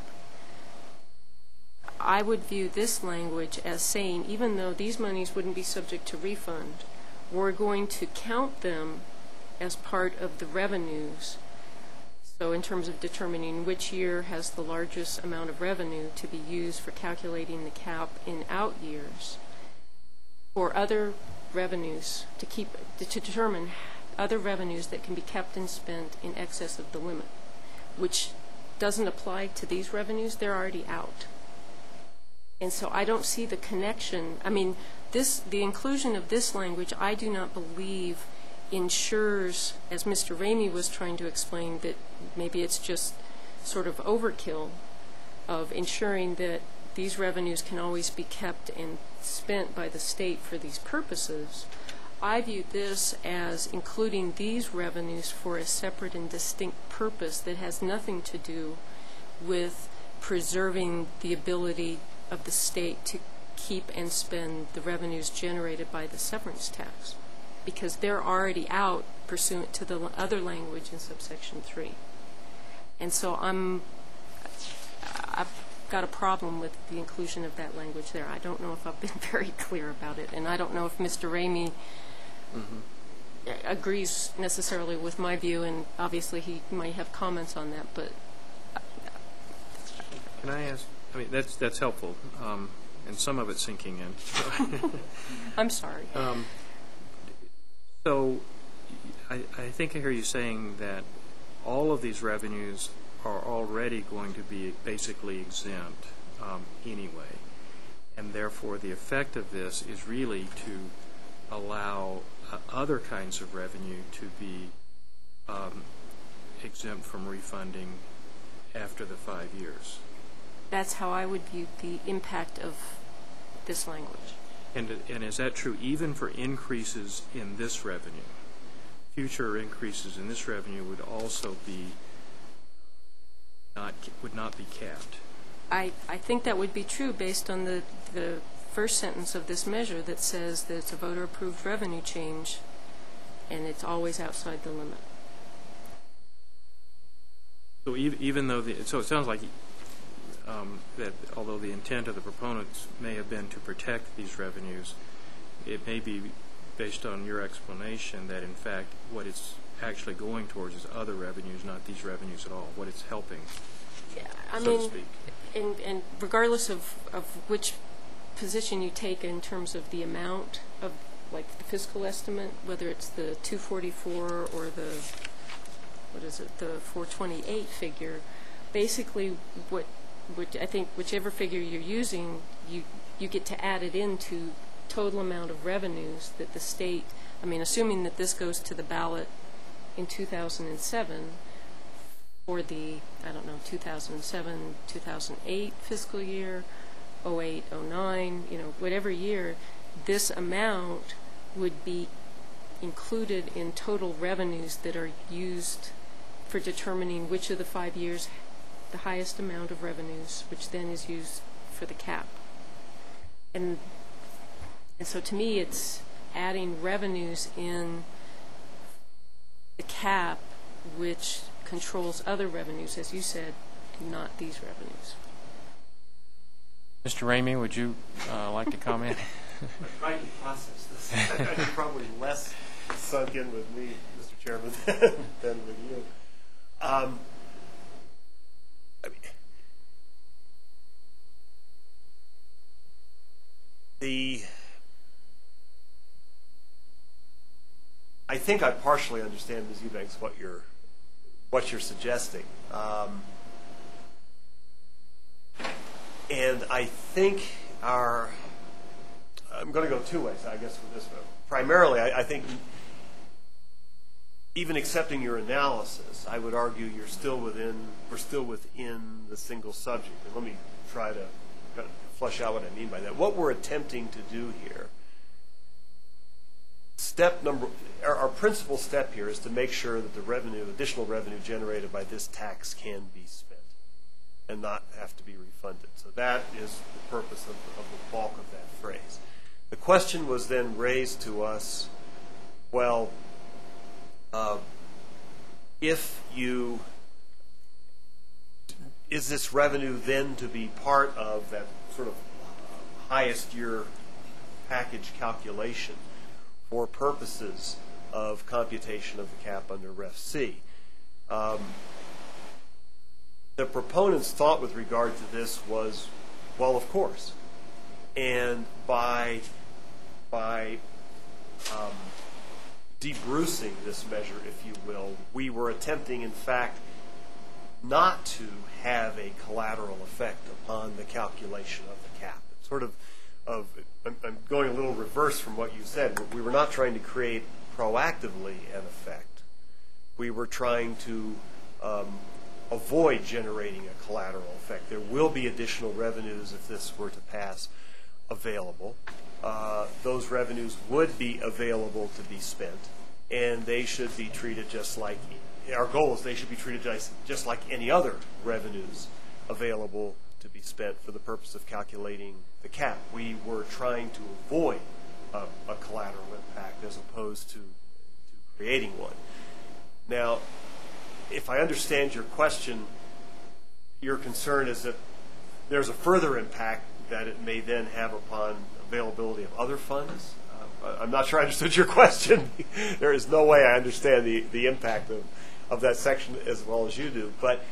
I would view this language as saying, even though these monies wouldn't be subject to refund, we're going to count them as part of the revenues. So in terms of determining which year has the largest amount of revenue to be used for calculating the cap in out years, or other revenues to keep to determine other revenues that can be kept and spent in excess of the limit, which doesn't apply to these revenues. They're already out. And so I don't see the connection. I mean, this the inclusion of this language, I do not believe ensures, as Mister Ramey was trying to explain, that maybe it's just sort of overkill of ensuring that these revenues can always be kept and spent by the state for these purposes. I view this as including these revenues for a separate and distinct purpose that has nothing to do with preserving the ability of the state to keep and spend the revenues generated by the severance tax, because they're already out pursuant to the other language in subsection three. And so I'm, I've got a problem with the inclusion of that language there. I don't know if I've been very clear about it, and I don't know if Mister Ramey mm-hmm. agrees necessarily with my view, and obviously he might have comments on that, but. Can I ask, I mean, that's, that's helpful, um, and some of it's sinking in. I'm sorry. Um, so I, I think I hear you saying that all of these revenues are already going to be basically exempt um, anyway, and therefore the effect of this is really to allow uh, other kinds of revenue to be um, exempt from refunding after the five years. That's how I would view the impact of this language. And, and is that true even for increases in this revenue? Future increases in this revenue would also be not would not be capped. I, I think that would be true based on the, the first sentence of this measure that says that it's a voter-approved revenue change and it's always outside the limit. So even, even though the, so it sounds like um, that although the intent of the proponents may have been to protect these revenues, it may be based on your explanation that in fact what it's actually going towards is other revenues, not these revenues at all, what it's helping, yeah, I so mean, to speak. And, and regardless of, of which position you take in terms of the amount of, like, the fiscal estimate, whether it's the two forty-four or the, what is it, the four twenty-eight figure, basically what, what I think whichever figure you're using, you, you get to add it into total amount of revenues that the state, I mean, assuming that this goes to the ballot in two thousand seven for the, I don't know, two thousand seven, two thousand eight fiscal year, oh eight, oh nine, you know, whatever year, this amount would be included in total revenues that are used for determining which of the five years the highest amount of revenues, which then is used for the cap. And and so to me, it's adding revenues in the cap, which controls other revenues, as you said, not these revenues. Mister Ramey, would you uh, like to comment? I'm trying to process this. I'm probably less sunk in with me, Mister Chairman, than with you. Um, I mean, the I think I partially understand, Miz Eubanks, what you're what you're suggesting, um, and I think our I'm going to go two ways, I guess, with this one. Primarily, I, I think even accepting your analysis, I would argue you're still within we're still within the single subject. And let me try to kind of flesh out what I mean by that. What we're attempting to do here, step number, our, our principal step here is to make sure that the revenue, additional revenue generated by this tax can be spent and not have to be refunded. So that is the purpose of, of the bulk of that phrase. The question was then raised to us, well, uh, if you, is this revenue then to be part of that sort of highest year package calculation for purposes of computation of the cap under Ref C? Um, the proponent's thought with regard to this was, well, of course. And by by um, debrucing this measure, if you will, we were attempting, in fact, not to have a collateral effect upon the calculation of the cap. It's sort of, of I'm, I'm going a little reverse from what you said. We were not trying to create proactively an effect. We were trying to um, avoid generating a collateral effect. There will be additional revenues if this were to pass available. Uh, those revenues would be available to be spent, and they should be treated just like, our goal is they should be treated just, just like any other revenues available to be spent for the purpose of calculating the cap. We were trying to avoid a, a collateral impact as opposed to, to creating one. Now, if I understand your question, your concern is that there's a further impact that it may then have upon availability of other funds. Uh, I'm not sure I understood your question. There is no way I understand the, the impact of, of that section as well as you do. But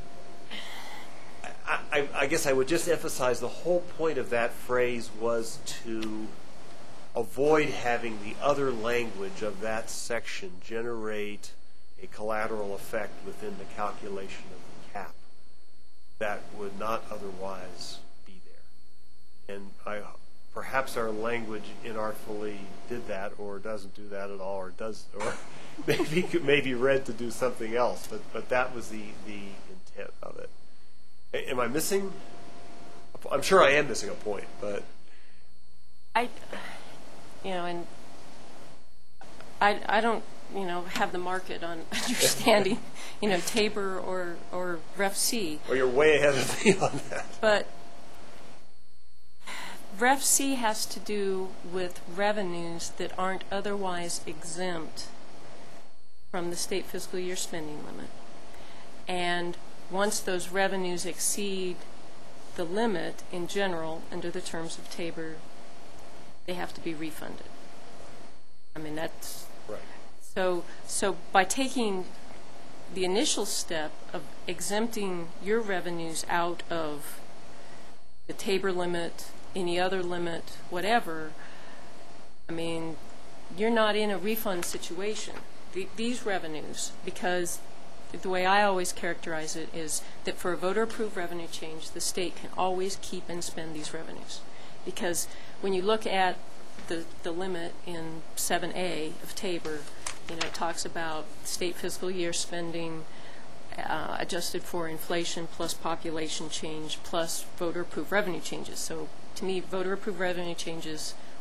I, I, I guess I would just emphasize the whole point of that phrase was to avoid having the other language of that section generate a collateral effect within the calculation of the cap that would not otherwise be there. And I, perhaps our language inartfully did that, or doesn't do that at all, or does, or maybe may be read to do something else. But but that was the the intent of it. A- am I missing? I'm sure I am missing a point, but I, you know, and I I don't you know have the market on understanding you know Tabor or or Ref C. Well, you're way ahead of me on that. But Ref C has to do with revenues that aren't otherwise exempt from the state fiscal year spending limit. And once those revenues exceed the limit in general under the terms of Tabor, they have to be refunded. I mean, that's Right. so so by taking the initial step of exempting your revenues out of the Tabor limit, any other limit, whatever, I mean, you're not in a refund situation. The, these revenues, because the way I always characterize it is that for a voter-approved revenue change, the state can always keep and spend these revenues. Because when you look at the, the limit in seven A of Tabor, you know, it talks about state fiscal year spending uh, adjusted for inflation plus population change plus voter-approved revenue changes. So to me, voter-approved revenue changes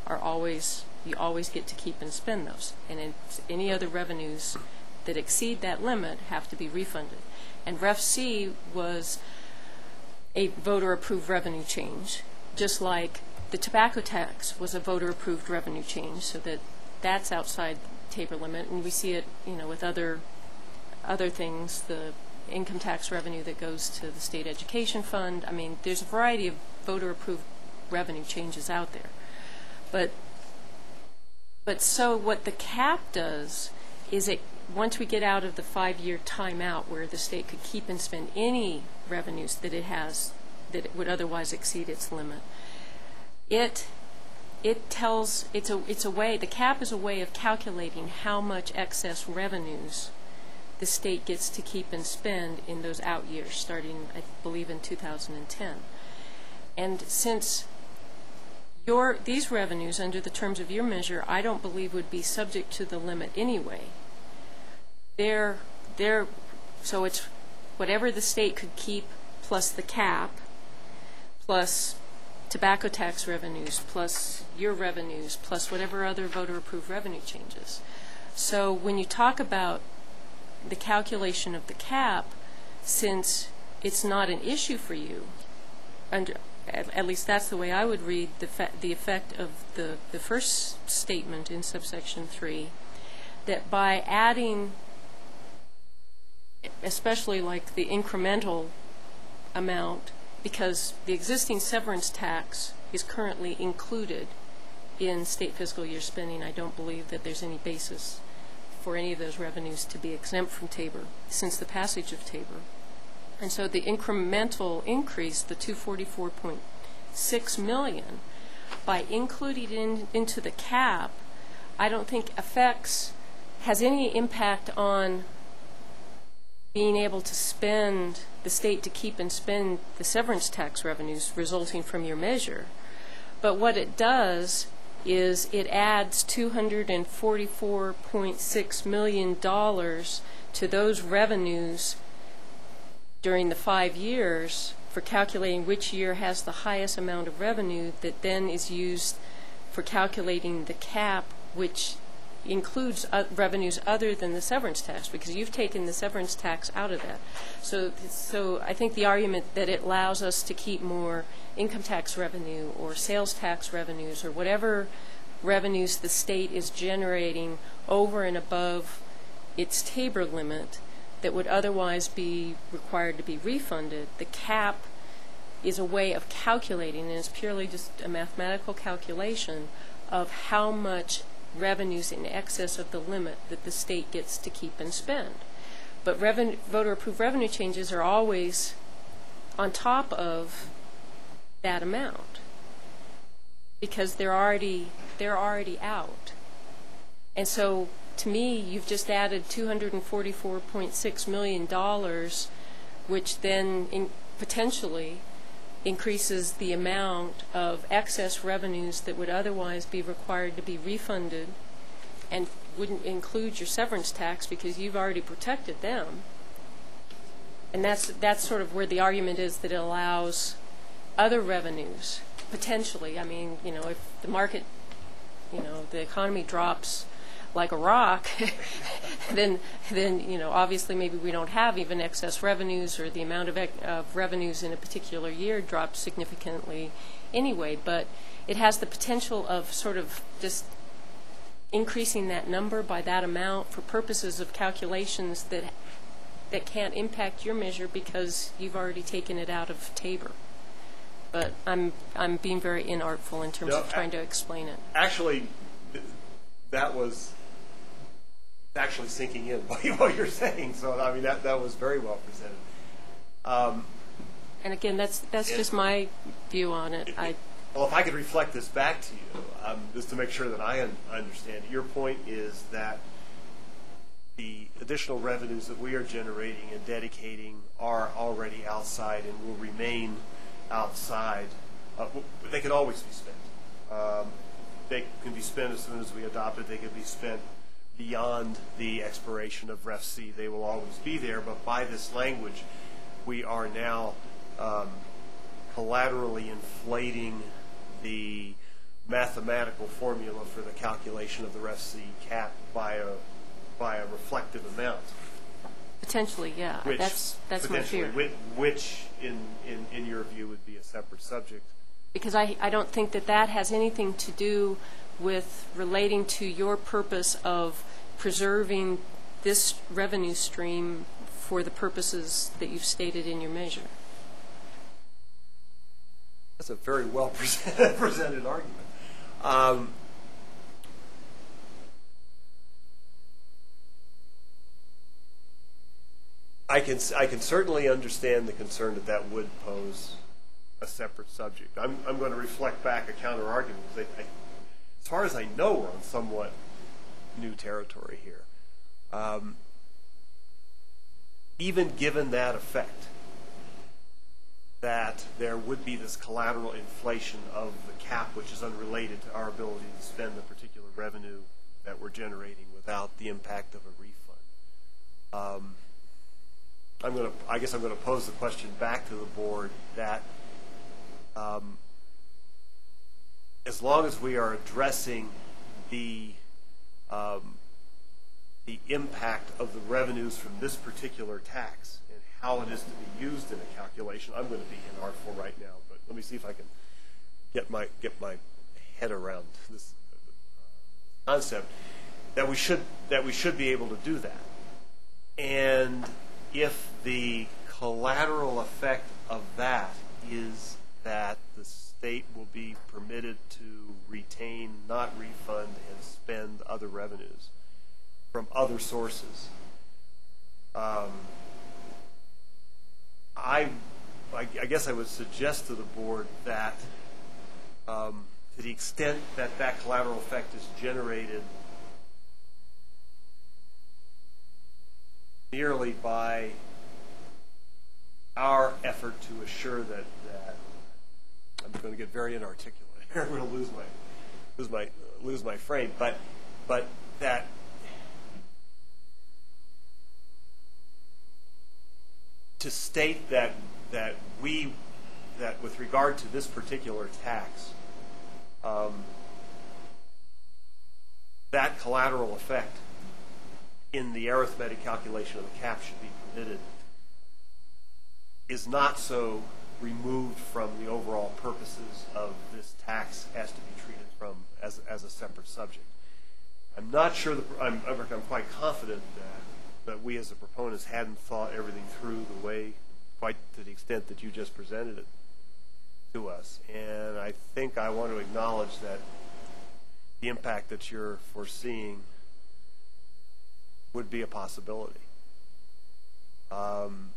are always, you always get to keep and spend those. And it's, any other revenues that exceed that limit have to be refunded. And Ref C was a voter-approved revenue change, just like the tobacco tax was a voter-approved revenue change, so that that's outside Tabor limit. And we see it, you know, with other other things, the income tax revenue that goes to the state education fund. I mean, there's a variety of voter-approved revenue changes out there. But but so what the cap does is it, once we get out of the five-year timeout where the state could keep and spend any revenues that it has that it would otherwise exceed its limit, it it tells, it's a it's a way, the cap is a way of calculating how much excess revenues the state gets to keep and spend in those out years, starting, I believe, in two thousand ten. And since your these revenues, under the terms of your measure, I don't believe would be subject to the limit anyway. They're, they're, so it's whatever the state could keep plus the cap, plus tobacco tax revenues, plus your revenues, plus whatever other voter-approved revenue changes. So when you talk about the calculation of the cap, since it's not an issue for you, under, at, at least that's the way I would read the, fa the effect of the, the first statement in subsection three, that by adding, especially like the incremental amount, because the existing severance tax is currently included in state fiscal year spending, I don't believe that there's any basis for any of those revenues to be exempt from Tabor since the passage of Tabor. And so the incremental increase, the two hundred forty-four point six million dollars, by including it in, into the cap, I don't think affects, has any impact on being able to spend, the state to keep and spend the severance tax revenues resulting from your measure. But what it does is it adds two hundred forty-four point six million dollars to those revenues during the five years for calculating which year has the highest amount of revenue, that then is used for calculating the cap, which includes uh, revenues other than the severance tax, because you've taken the severance tax out of that. So, so I think the argument that it allows us to keep more income tax revenue or sales tax revenues or whatever revenues the state is generating over and above its Tabor limit that would otherwise be required to be refunded, the cap is a way of calculating, and it's purely just a mathematical calculation of how much revenues in excess of the limit that the state gets to keep and spend. But revenue, voter-approved revenue changes are always on top of that amount because they're already they're already out. And so, to me, you've just added two hundred forty-four point six million dollars, which then in potentially increases the amount of excess revenues that would otherwise be required to be refunded and wouldn't include your severance tax because you've already protected them. And that's, that's sort of where the argument is that it allows other revenues, potentially. I mean, you know, if the market, you know, the economy drops like a rock, then, then you know, obviously maybe we don't have even excess revenues, or the amount of, of revenues in a particular year drops significantly anyway. But it has the potential of sort of just increasing that number by that amount for purposes of calculations that that can't impact your measure because you've already taken it out of Tabor. But I'm I'm being very inartful in terms no, of trying to explain it. Actually, th that was actually sinking in by what you're saying. So I mean that that was very well presented. Um, and again, that's that's just my view on it. it I. Well, if I could reflect this back to you, um, just to make sure that I un understand it, your point is that the additional revenues that we are generating and dedicating are already outside and will remain outside. Uh, they can always be spent. Um, they can be spent as soon as we adopt it. They can be spent beyond the expiration of Ref C. They will always be there, but by this language, we are now um, collaterally inflating the mathematical formula for the calculation of the Ref C cap by a, by a reflective amount. Potentially, yeah. Which That's, that's my potentially, fear. Which, which in, in, in your view, would be a separate subject. Because I, I don't think that that has anything to do with relating to your purpose of preserving this revenue stream for the purposes that you've stated in your measure. That's a very well presented, presented argument. Um, I can I can certainly understand the concern that that would pose a separate subject. I'm I'm going to reflect back a counter argument because I, I, as far as I know, we're on somewhat new territory here. Um, even given that effect, that there would be this collateral inflation of the cap, which is unrelated to our ability to spend the particular revenue that we're generating without the impact of a refund. Um, I'm going to, I guess I'm going to pose the question back to the board that um, as long as we are addressing the um, the impact of the revenues from this particular tax and how it is to be used in a calculation, I'm going to be inartful right now, but let me see if I can get my get my head around this uh, concept that we should that we should be able to do that. And if the collateral effect of that is that the state will be permitted to retain, not refund, and spend other revenues from other sources, um, I, I, I guess I would suggest to the board that um, to the extent that that collateral effect is generated merely by our effort to assure that, that I'm going to get very inarticulate here. I'm going to lose my lose my lose my frame, but but that to state that that we that with regard to this particular tax, um, that collateral effect in the arithmetic calculation of the cap should be permitted is not so removed from the overall purposes of this tax as to be treated from as, as a separate subject. I'm not sure that I'm, I'm quite confident that, that we as the proponents hadn't thought everything through the way, quite to the extent that you just presented it to us. And I think I want to acknowledge that the impact that you're foreseeing would be a possibility. Um,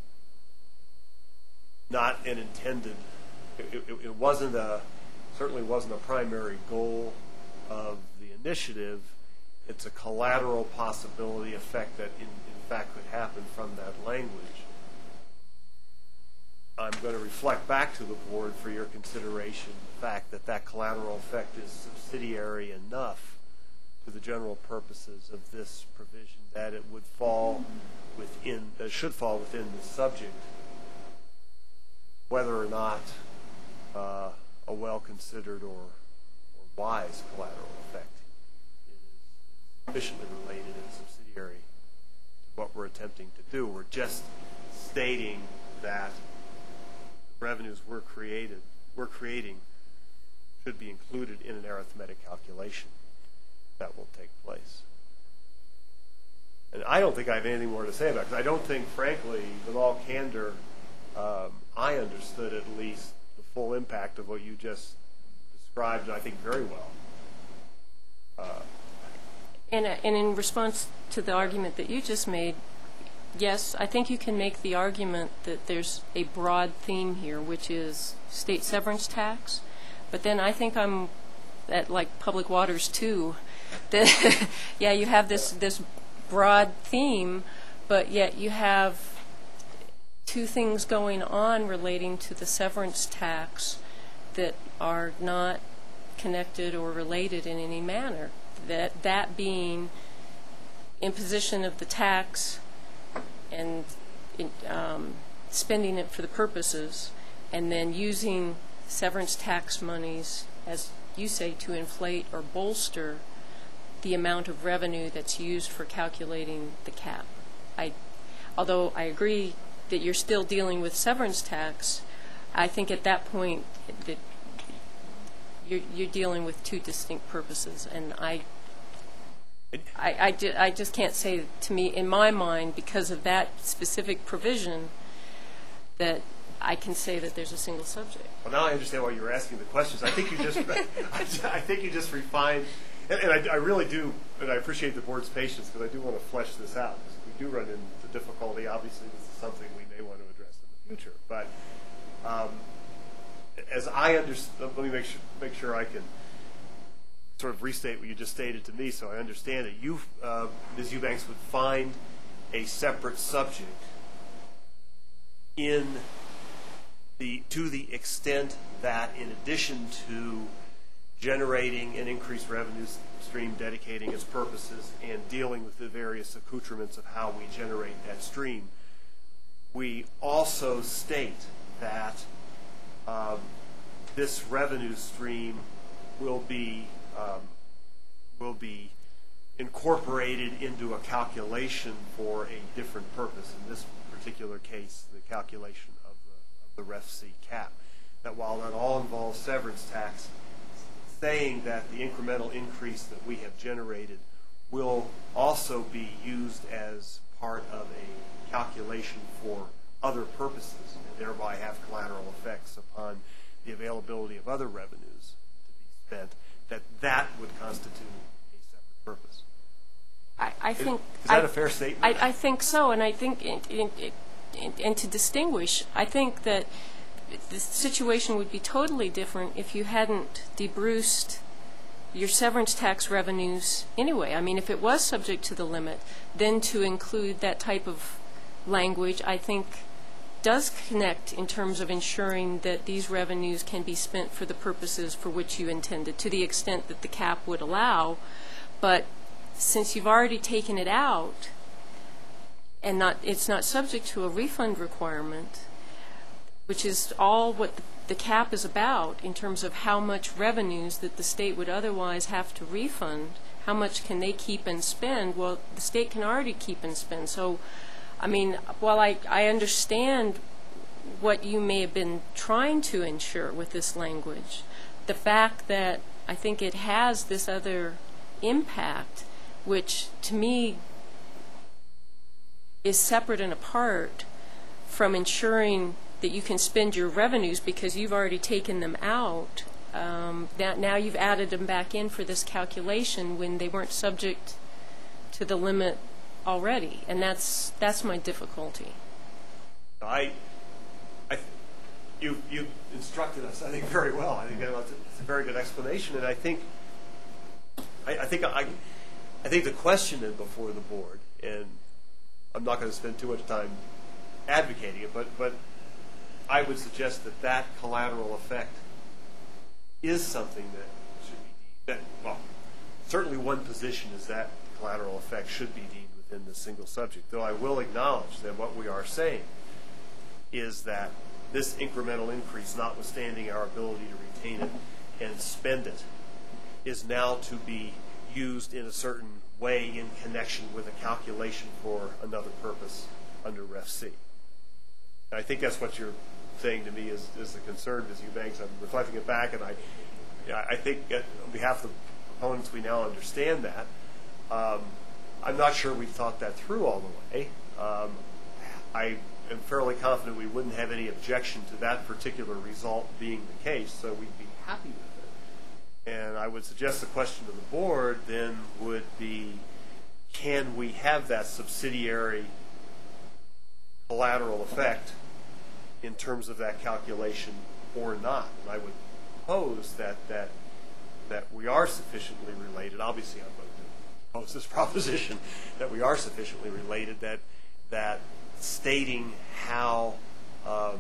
not an intended, it, it, it wasn't a, certainly wasn't a primary goal of the initiative. It's a collateral possibility effect that in, in fact could happen from that language. I'm going to reflect back to the board for your consideration the fact that that collateral effect is subsidiary enough to the general purposes of this provision that it would fall within, that should fall within the subject, whether or not uh, a well-considered or, or wise collateral effect is sufficiently related and subsidiary to what we're attempting to do. We're just stating that revenues we're created, we're creating should be included in an arithmetic calculation that will take place. And I don't think I have anything more to say about it, because I don't think, frankly, with all candor, um, I understood at least the full impact of what you just described, and I think very well. Uh, And, uh, and in response to the argument that you just made, yes, I think you can make the argument that there's a broad theme here, which is state severance tax. But then I think I'm at like Public Waters too. That yeah, you have this this broad theme, but yet you have two things going on relating to the severance tax that are not connected or related in any manner. That that being imposition of the tax and um, spending it for the purposes, and then using severance tax monies as you say, to inflate or bolster the amount of revenue that's used for calculating the cap. I, although I agree that you're still dealing with severance tax, I think at that point that you're, you're dealing with two distinct purposes, and I, I, I, ju I just can't say to me, in my mind, because of that specific provision, that I can say that there's a single subject. Well, now I understand why you were asking the questions. I think you just, I think you just refined, and, and I, I really do, and I appreciate the board's patience because I do want to flesh this out. Because we do run into difficulty. Obviously, this is something we may want to address in the future. But um, as I understand, let me make sure, make sure I can sort of restate what you just stated to me, so I understand it. You, uh, Miz Eubanks, would find a separate subject in the to the extent that, in addition to generating an increased revenue stream, dedicating its purposes, and dealing with the various accoutrements of how we generate that stream, we also state that um, this revenue stream will be um, will be incorporated into a calculation for a different purpose. In this particular case, the calculation of the, of the Ref C cap. That while that all involves severance tax, saying that the incremental increase that we have generated will also be used as part of a calculation for other purposes, and thereby have collateral effects upon the availability of other revenues to be spent, that that would constitute a separate purpose. I, I think is, is that I, a fair statement? I, I think so, and I think, in, in, in, and to distinguish, I think that the situation would be totally different if you hadn't debruced your severance tax revenues anyway. I mean, if it was subject to the limit, then to include that type of language, I think, does connect in terms of ensuring that these revenues can be spent for the purposes for which you intended, to the extent that the cap would allow. But since you've already taken it out, and not, it's not subject to a refund requirement, which is all what the, the cap is about in terms of how much revenues that the state would otherwise have to refund, how much can they keep and spend. Well, the state can already keep and spend. So, I mean, while I, I understand what you may have been trying to ensure with this language, the fact that I think it has this other impact, which to me is separate and apart from ensuring that you can spend your revenues because you've already taken them out, um, that now you've added them back in for this calculation when they weren't subject to the limit already, and that's that's my difficulty. I, I, you you instructed us, I think, very well. I think it's a very good explanation, and I think, I, I think I, I think the question then before the board, and I'm not going to spend too much time advocating it, but but I would suggest that that collateral effect is something that should be deemed. That, well, certainly one position is that collateral effect should be deemed within the single subject, though I will acknowledge that what we are saying is that this incremental increase, notwithstanding our ability to retain it and spend it, is now to be used in a certain way in connection with a calculation for another purpose under Ref C. And I think that's what you're saying to me is, is the concern, Miz Eubanks. I'm reflecting it back, and I, I think on behalf of the proponents, we now understand that. Um, I'm not sure we've thought that through all the way. Um, I am fairly confident we wouldn't have any objection to that particular result being the case, so we'd be happy with it. And I would suggest the question to the board then would be, can we have that subsidiary collateral effect in terms of that calculation or not? And I would propose that that that we are sufficiently related. Obviously, I'm going to pose this proposition that we are sufficiently related, that that stating how um,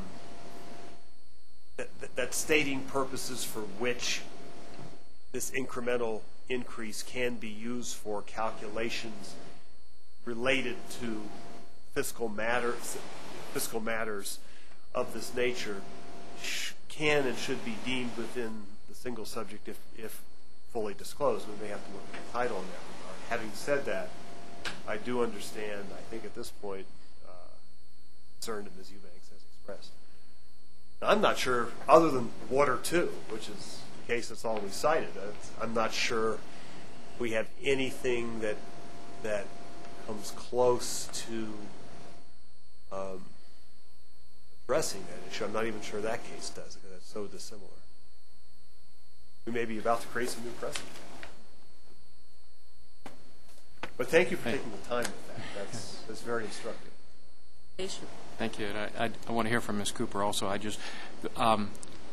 that, that, that stating purposes for which this incremental increase can be used for calculations related to fiscal matters, fiscal matters of this nature sh can and should be deemed within the single subject if, if fully disclosed. We may have to look at the title in that regard. Having said that, I do understand, I think at this point, uh, concern that Miz Eubanks has expressed. Now, I'm not sure, other than Water two, which is the case that's always cited, uh, I'm not sure we have anything that that comes close to um, addressing that issue. I'm not even sure that case does, because it's so dissimilar. We may be about to create some new precedent. But thank you for taking the time with that. That's, that's very instructive. Thank you. And I, I, I want to hear from Miz Cooper also. I just, um,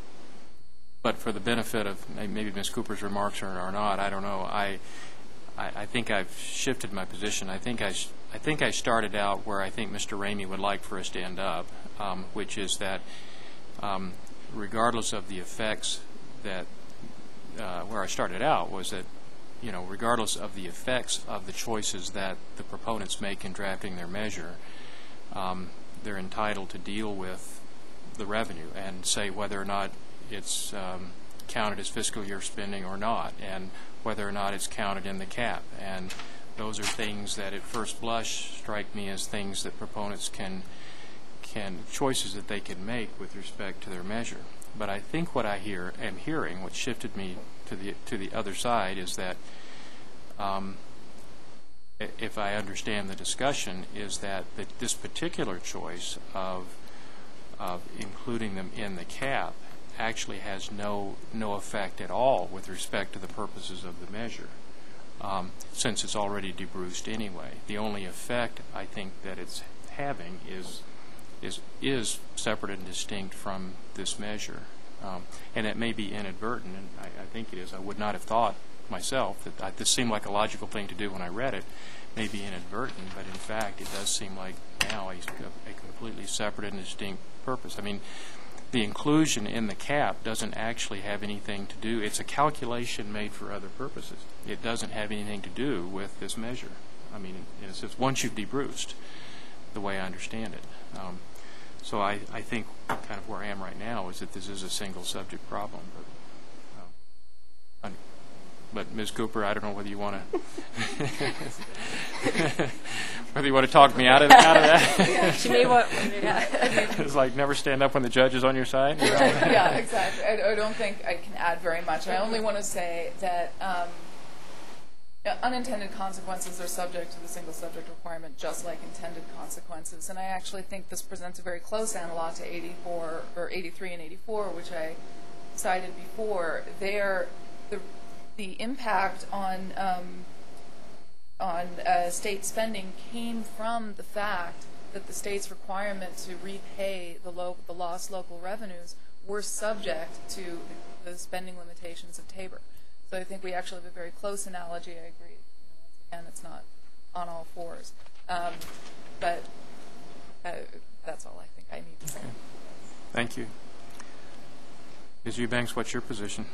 but for the benefit of maybe Miz Cooper's remarks or, or not, I don't know. I, I, I think I've shifted my position. I think I, I think I started out where I think Mister Ramey would like for us to end up, um, which is that um, regardless of the effects that, uh, where I started out was that, you know, regardless of the effects of the choices that the proponents make in drafting their measure, um, they're entitled to deal with the revenue and say whether or not it's um, counted as fiscal year spending or not, and whether or not it's counted in the cap. And those are things that at first blush strike me as things that proponents can, can choices that they can make with respect to their measure. But I think what I hear am hearing, what shifted me to the to the other side, is that um, if I understand the discussion, is that, that this particular choice of of including them in the cap actually has no no effect at all with respect to the purposes of the measure, um, since it's already debruced anyway. The only effect I think that it's having is is is separate and distinct from this measure, um, and it may be inadvertent, and I, I think it is. I would not have thought myself that I, this seemed like a logical thing to do when I read it. Maybe inadvertent, but in fact it does seem like now a, a completely separate and distinct purpose. I mean, the inclusion in the cap doesn't actually have anything to do. It's a calculation made for other purposes. It doesn't have anything to do with this measure. I mean, in a sense, once you've debruced, the way I understand it. Um, so I, I think kind of where I am right now is that this is a single subject problem. But, um, but Miz Cooper, I don't know whether you want to whether you want to talk me out of, out of that. She may want, yeah. It's like never stand up when the judge is on your side. Yeah, exactly. I, I don't think I can add very much. I only want to say that um, yeah, unintended consequences are subject to the single subject requirement, just like intended consequences. And I actually think this presents a very close analog to eighty-four or eighty-three and eighty-four, which I cited before. There, the the impact on um, on uh, state spending came from the fact that the state's requirement to repay the, lo the lost local revenues were subject to the spending limitations of Tabor. So I think we actually have a very close analogy. I agree. Again, it's not on all fours. Um, but uh, that's all I think I need to say. Okay. Thank you. Miz Eubanks, what's your position?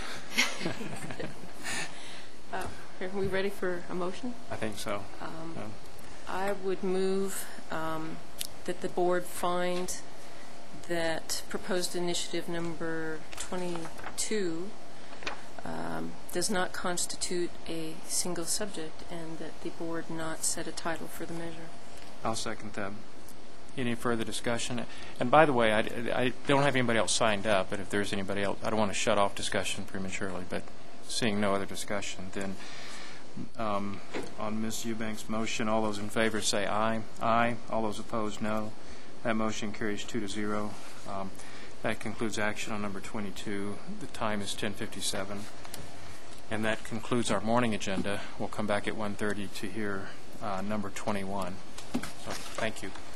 Uh, are we ready for a motion? I think so. Um, Um, I would move um, that the board find that proposed initiative number twenty-two um, does not constitute a single subject, and that the board not set a title for the measure. I'll second that. Any further discussion? And by the way, I, I don't have anybody else signed up, but if there's anybody else, I don't want to shut off discussion prematurely, but seeing no other discussion, then um, on Miz Eubanks' motion, all those in favor say aye. Aye. All those opposed, no. That motion carries two to zero. Um, that concludes action on number twenty-two. The time is ten fifty-seven. And that concludes our morning agenda. We'll come back at one thirty to hear uh, number twenty-one. So thank you.